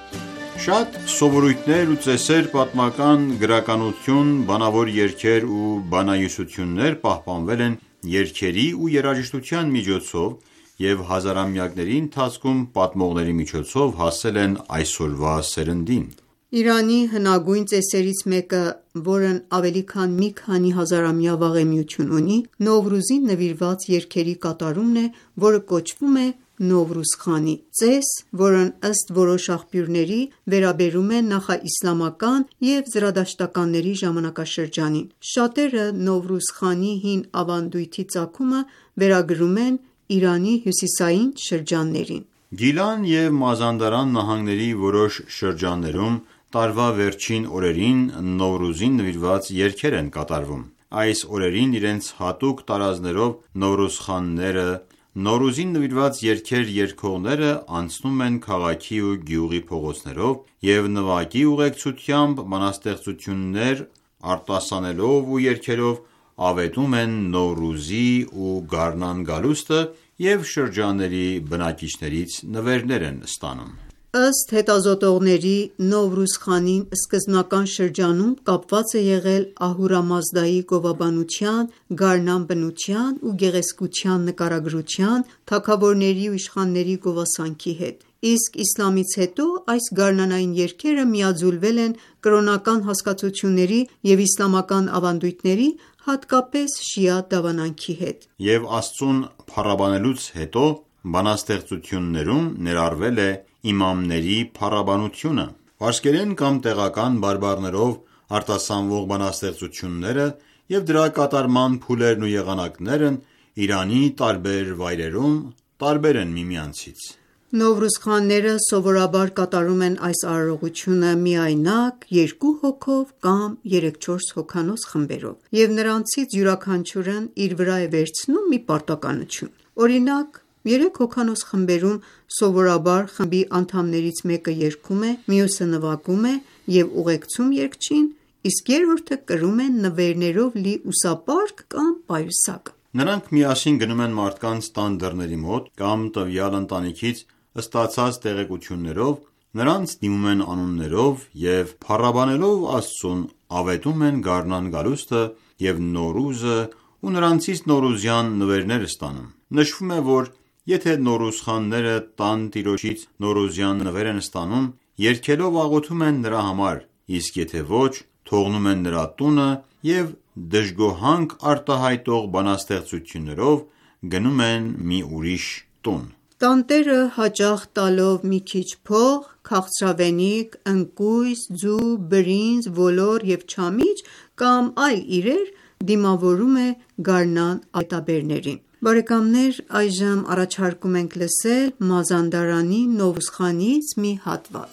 Շատ սովորույթներ ու ծեսեր, պատմական գրականություն, բանավոր երգեր ու բանահյուսություններ պահպանվել են երգերի ու երաժշտության միջոցով և հազարամյակների ընթացքում պատմողների միջոցով հասել են այսօրվա սերնդին։ Իրանի հնագույն ծեսերից մեկը, որն ավելի քան մի քանի հազարամյա վաղեմիություն ունի, Նովրուզին նվիրված երգերի կատարումն է, որը կոչվում է Նովրուզխանի ծես, որն ըստ որոշ աղբյուրների վերաբերում է նախաիսլամական և զրադաշտականների ժամանակաշրջանին։ Շատերը Նովրուզխանի հին ավանդույթի ծագումը վերագրում են Իրանի հյուսիսային շրջաններին։ Գիլան և Մազանդարան նահանգների որոշ շրջաններում տարվա վերջին օրերին Նովրուզին նվիրված երգեր են կատարվում։ Այս օրերին իրենց հատուկ տարազներով Նովրուզխանները, Նովրուզին նվիրված երգեր երգողները անցնում են քաղաքի ու գյուղի փողոցներով և նվագի ուղեկցությամբ բանաստեղծություններ արտասանելով ու երգերով ավետում են Նովրուզի ու գարնան գալուստը և շրջանների բնակիչներից նվերներ են ստանում։ Ըստ հետազոտողների, Նովրուզխանին սկզբնական շրջանում կապված է եղել Ահուրամազդայի գովաբանության, գարնան բնության ու գեղեցկության նկարագրության, թագավորների ու իշխանների գովասանքի հետ, իսկ իսլամից հետո այս գարնանային երգերը միաձուլվել են կրոնական հասկացությունների և իսլամական ավանդույթների, հատկապես շիա դավանանքի հետ։ Եվ Աստծուն փառաբանելուց հետո բանաստեղծություններում ներառվել է իմամների փառաբանությունը։ Պարսկերեն կամ տեղական բարբառներով արտասանվող բանաստեղծությունները և դրա կատարման փուլերն ու եղանակներն Իրանի տարբեր վայրերում տարբեր են միմյանցից։ Նովրուզխանները սովորաբար կատարում են այս արարողությունը միայնակ, 2 հոգով կամ 3-4 հոգանոց խմբերով, և նրանցից յուրաքանչյուրն իր վրա է վերցնում մի պարտականություն։ Օրինակ, 3 հոգանոց խմբերում սովորաբար խմբի անդամներից մեկը երգում է, մյուսը նվագում է և ուղեկցում երգչին, իսկ երրորդը կրում է նվերներով լի ուսապարկ կամ պայուսակ։ Նրանք միասին գնում են մարդկանց տան դռների մոտ կամ տվյալ ընտանիքից ստացած տեղեկություններով նրանց դիմում են անուններով և փառաբանելով Աստծուն ավետում են գարնան գալուստը և Նովրուզը ու նրանցից նովրուզյան նվերներ ստանում։ Նշվում է, որ եթե Նովրուզխանները տան տիրոջից նովրուզյան նվեր են ստանում, երգելով աղոթում են նրա համար, իսկ եթե ոչ, թողնում են նրա տունը և դժգոհանք արտահայտող բանաստեղծություններով գնում են մի ուրիշ տուն։ Տանտերը հաճախ տալով մի քիչ փող, քաղցրավենիք, ընկույզ, ձու, բրինձ, ոլոր և չամիչ կամ այլ իրեր դիմավորում է գարնան ավետաբերներին։ Բարեկամներ, այժմ առաջարկում ենք լսել Մազանդարանի Նովրուզխանից մի հատված։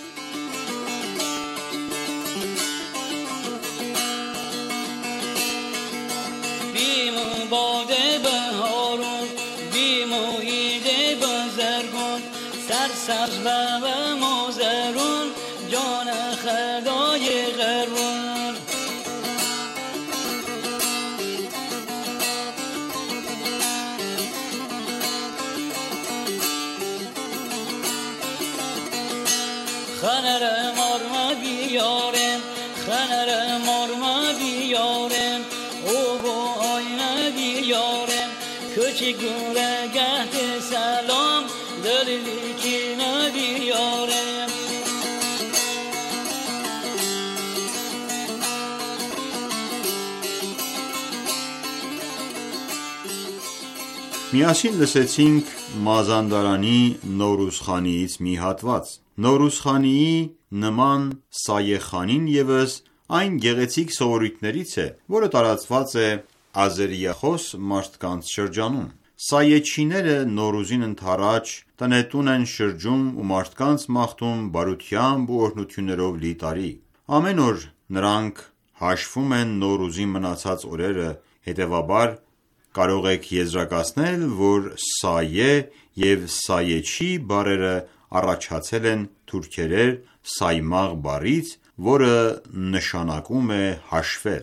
Միասին լսեցինք Մազանդարանի Նովրուզխանիից մի հատված։ Նովրուզխանիի նման Սայե խանին ևս այն գեղեցիկ սովորույթներից է, որը տարածված է ազերիախոս մարդկանց շրջանում։ Սայեչիները Նովրուզին ընդառաջ տնետուն են շրջում ու մարդկանց մաղթում բարությամբ ու օրհնություններով լի տարի։ Ամեն օր նրանք հաշվում են Նովրուզի մնացած օրերը, հետևաբար կարող եք եզրակացնել, որ Սայե և Սայեչի բառերը առաջացել են թուրքերեն Սայմաղ բառից, որը նշանակում է հաշվել։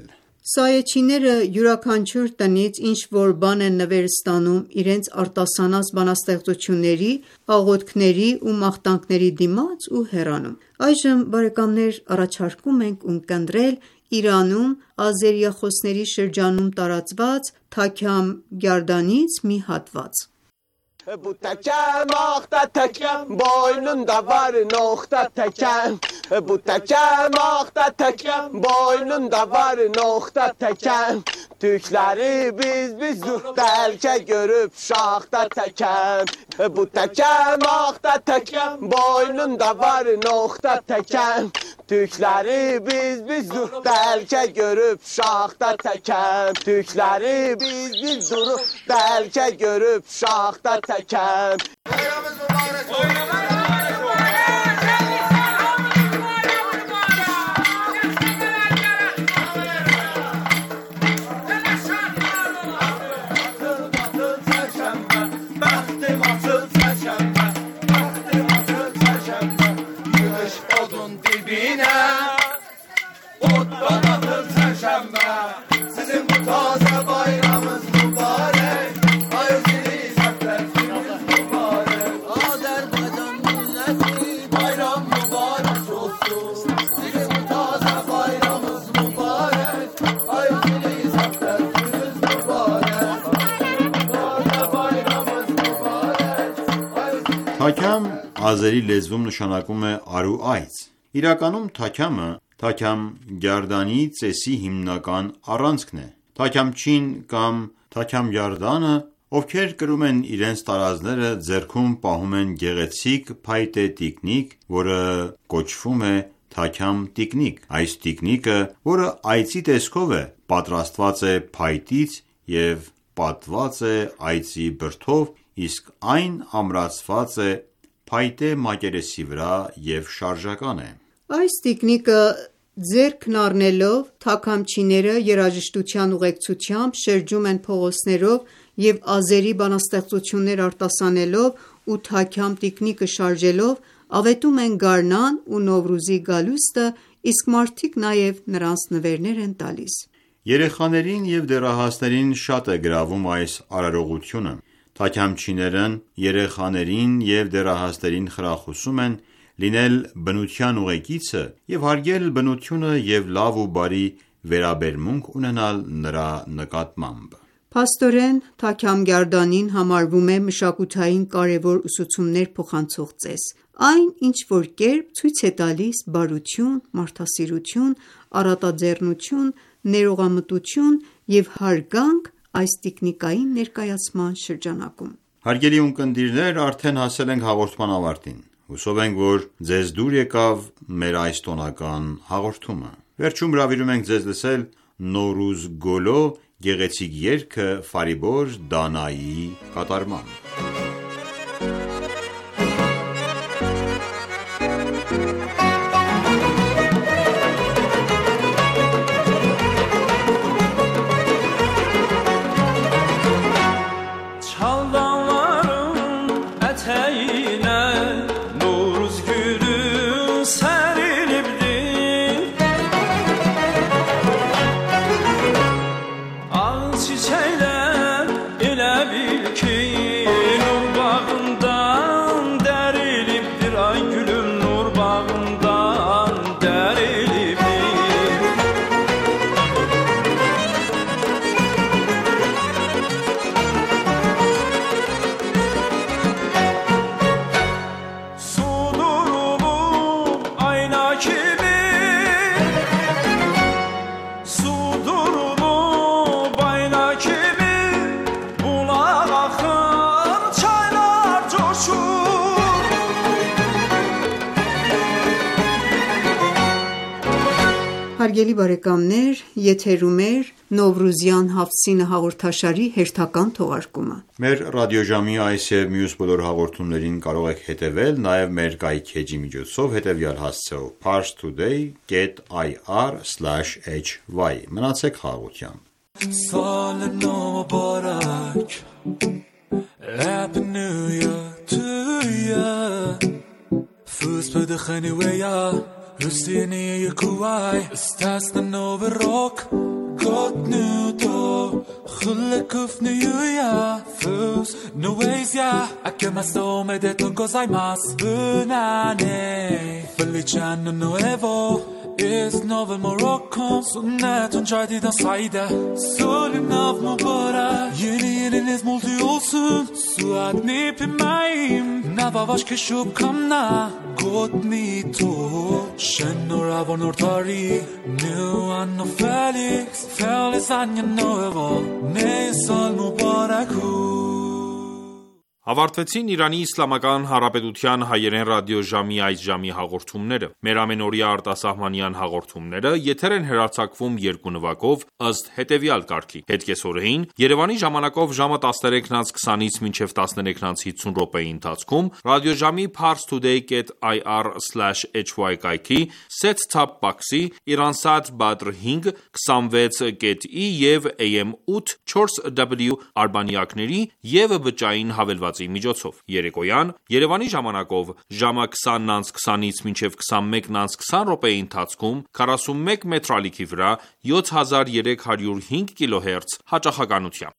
Սայեչիները յուրաքանչյուր տնից ինչ որ բան են նվեր ստանում իրենց արտասանած բանաստեղծությունների, աղոթքների ու մաղթանքների դիմաց ու հեռանում։ Այժմ բարեկամներ առաջարկում ենք ունկնդրել Իրանում ազերիախոսների շրջանում տարածված Թաքյամ Գարդանից մի հատված։ Bu tekem ahta tekem boynunda var nokta tekem. Bu tekem ahta tekem boynunda var nokta tekem. Tükleri biz belke görüp şahta tekem. Bu tekem ahta tekem boynunda var nokta tekem. Tükleri biz belke görüp şahta tekem. Tükleri biz durup belke görüp şahta tekem. Թաքյամ ազերի լեզվում նշանակում է արու այծ։ Իրականում թաքյամը Թաքյամ Գարդանի ծեսի հիմնական առանցքն է։ Թաքյամչին կամ Թաքյամ Գարդանը, ովքեր կրում են իրենց տարազները, ձեռքում պահում են գեղեցիկ փայտե տիկնիկ, որը կոչվում է Թաքյամ տիկնիկ։ Այս տիկնիկը, որը այծի տեսքով է, պատրաստված է փայտից և պատված է այծի բրդով, իսկ այն ամրացված է փայտե մակերեսի վրա և շարժական է։ Այս տիկնիկը ձեռքն առնելով թաքամչիները երաժշտության ուղեկցությամբ շրջում են փողոցներով և ազերի բանաստեղծություններ արտասանելով ու Թաքյամ տիկնիկը շարժելով ավետում են գարնան ու Նովրուզի գալուստը, իսկ մարդիկ նաև նրանց նվերներ են տալիս։ Երեխաներին և դեռահասներին շատ է գրավում այս արարողությունը։ Թաքյամչիներն երեխաներին և դեռահասներին խրախուսում են լինել բնության ուղեկիցը և հարգել բնությունը և լավ ու բարի վերաբերմունք ունենալ նրա նկատմամբ։ Փաստորեն, Թաքյամ Գարդանին համարվում է մշակութային կարևոր ուսուցումներ փոխանցող ծես։ Այն ինչ որ կերպ ցույց է տալիս բարություն, մարդասիրություն, առատաձեռնություն, ներողամտություն և հարգանք այս տիկնիկային ներկայացման շրջանակում։ Հարգելի ունկնդիրներ, արդեն հասել ենք հաղորդման ավարտին։ Հուսով ենք, որ ձեզ դուր եկավ մեր այս տոնական հաղորդումը։ Վերջում հրավիրում ենք ձեզ լսել Նոռուզ Գոլո գեղեցիկ երգը Ֆարիբոր Դանայի կատարմամբ։ Հարգելի բարեկամներ, եթերում է Նովրուզյան Հաֆթսինը հաղորդաշարի հերթական թողարկումը։ Մեր ռադիոժամի այս և մյուս բոլոր հաղորդումներին կարող եք հետևել նաև մեր կայքէջի միջոցով հետևյալ հասցեով՝ parstoday.ir/hy։ Մնացեք խաղաղությամբ։ سال نو مبارک Happy New Year to you Fus bede khani weya Hustini kuwai Stas na nove rock God knew though خلقف نيويا فوس نويز يا أكما سومي ديتون gozaimasu بناني Feliciano nuevo Is novel Morocco Sünnet uncaydı sayda Solinav mübarek Yeni niz multi olsun Suat nipimeyim Navavaş keşup kamna Godni to Shenor avonor tari Nu anno Felix Felix anya nuevo Neisal mübareku Ավարտվեցին Իրանի Իսլամական Հանրապետության հայերեն ռադիոժամի այս ժամի հաղորդումները։ Մեր ամենօրյա արտասահմանյան հաղորդումները եթեր են հեռարձակվում երկու նվագով ըստ հետևյալ կարգի։ Հետկեսօրեին Երևանի ժամանակով ժամը 13:20-ից մինչև 13:50 րոպեի ընթացքում ռադիոժամի parstoday.ir/hy կայքի set-top box-ի Iransat Badr 5 26.i եւ AM 8 4W արբանյակների եւ բջջային հավելված միջոցով։ Երեկոյան Երևանի ժամանակով ժամը 20:20-ից մինչև 21:20 րոպեի ընթացքում 41 մետրալիքի վրա 7305 կիլոհերց հաճախականությամբ։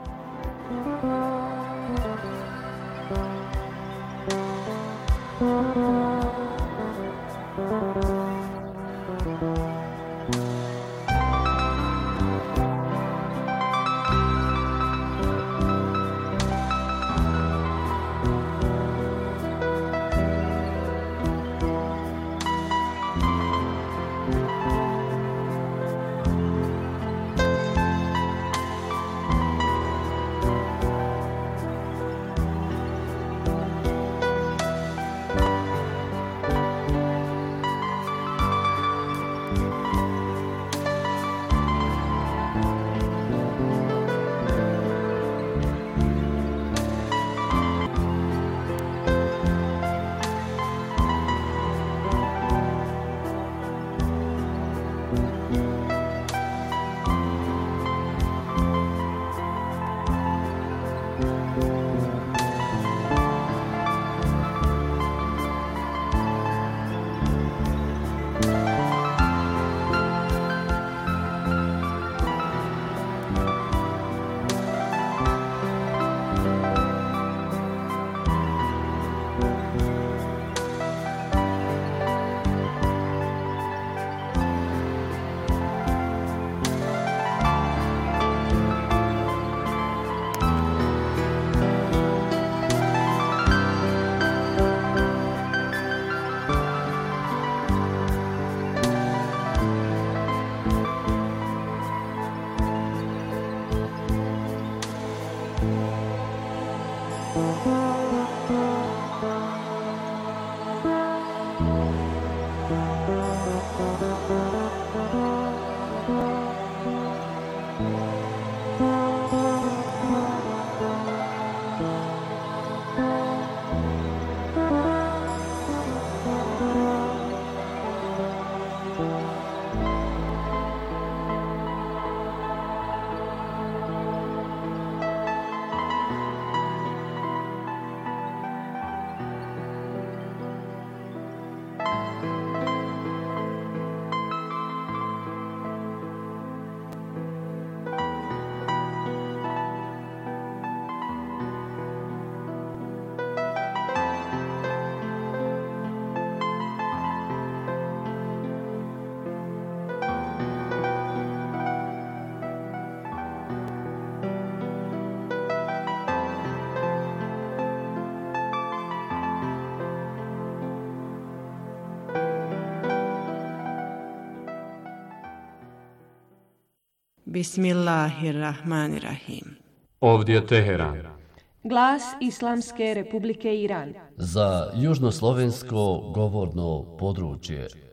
Bismillahirrahmanirrahim. Ovdje Teheran. Glas Islamske Republike Iran. Za južnoslovensko govorno područje.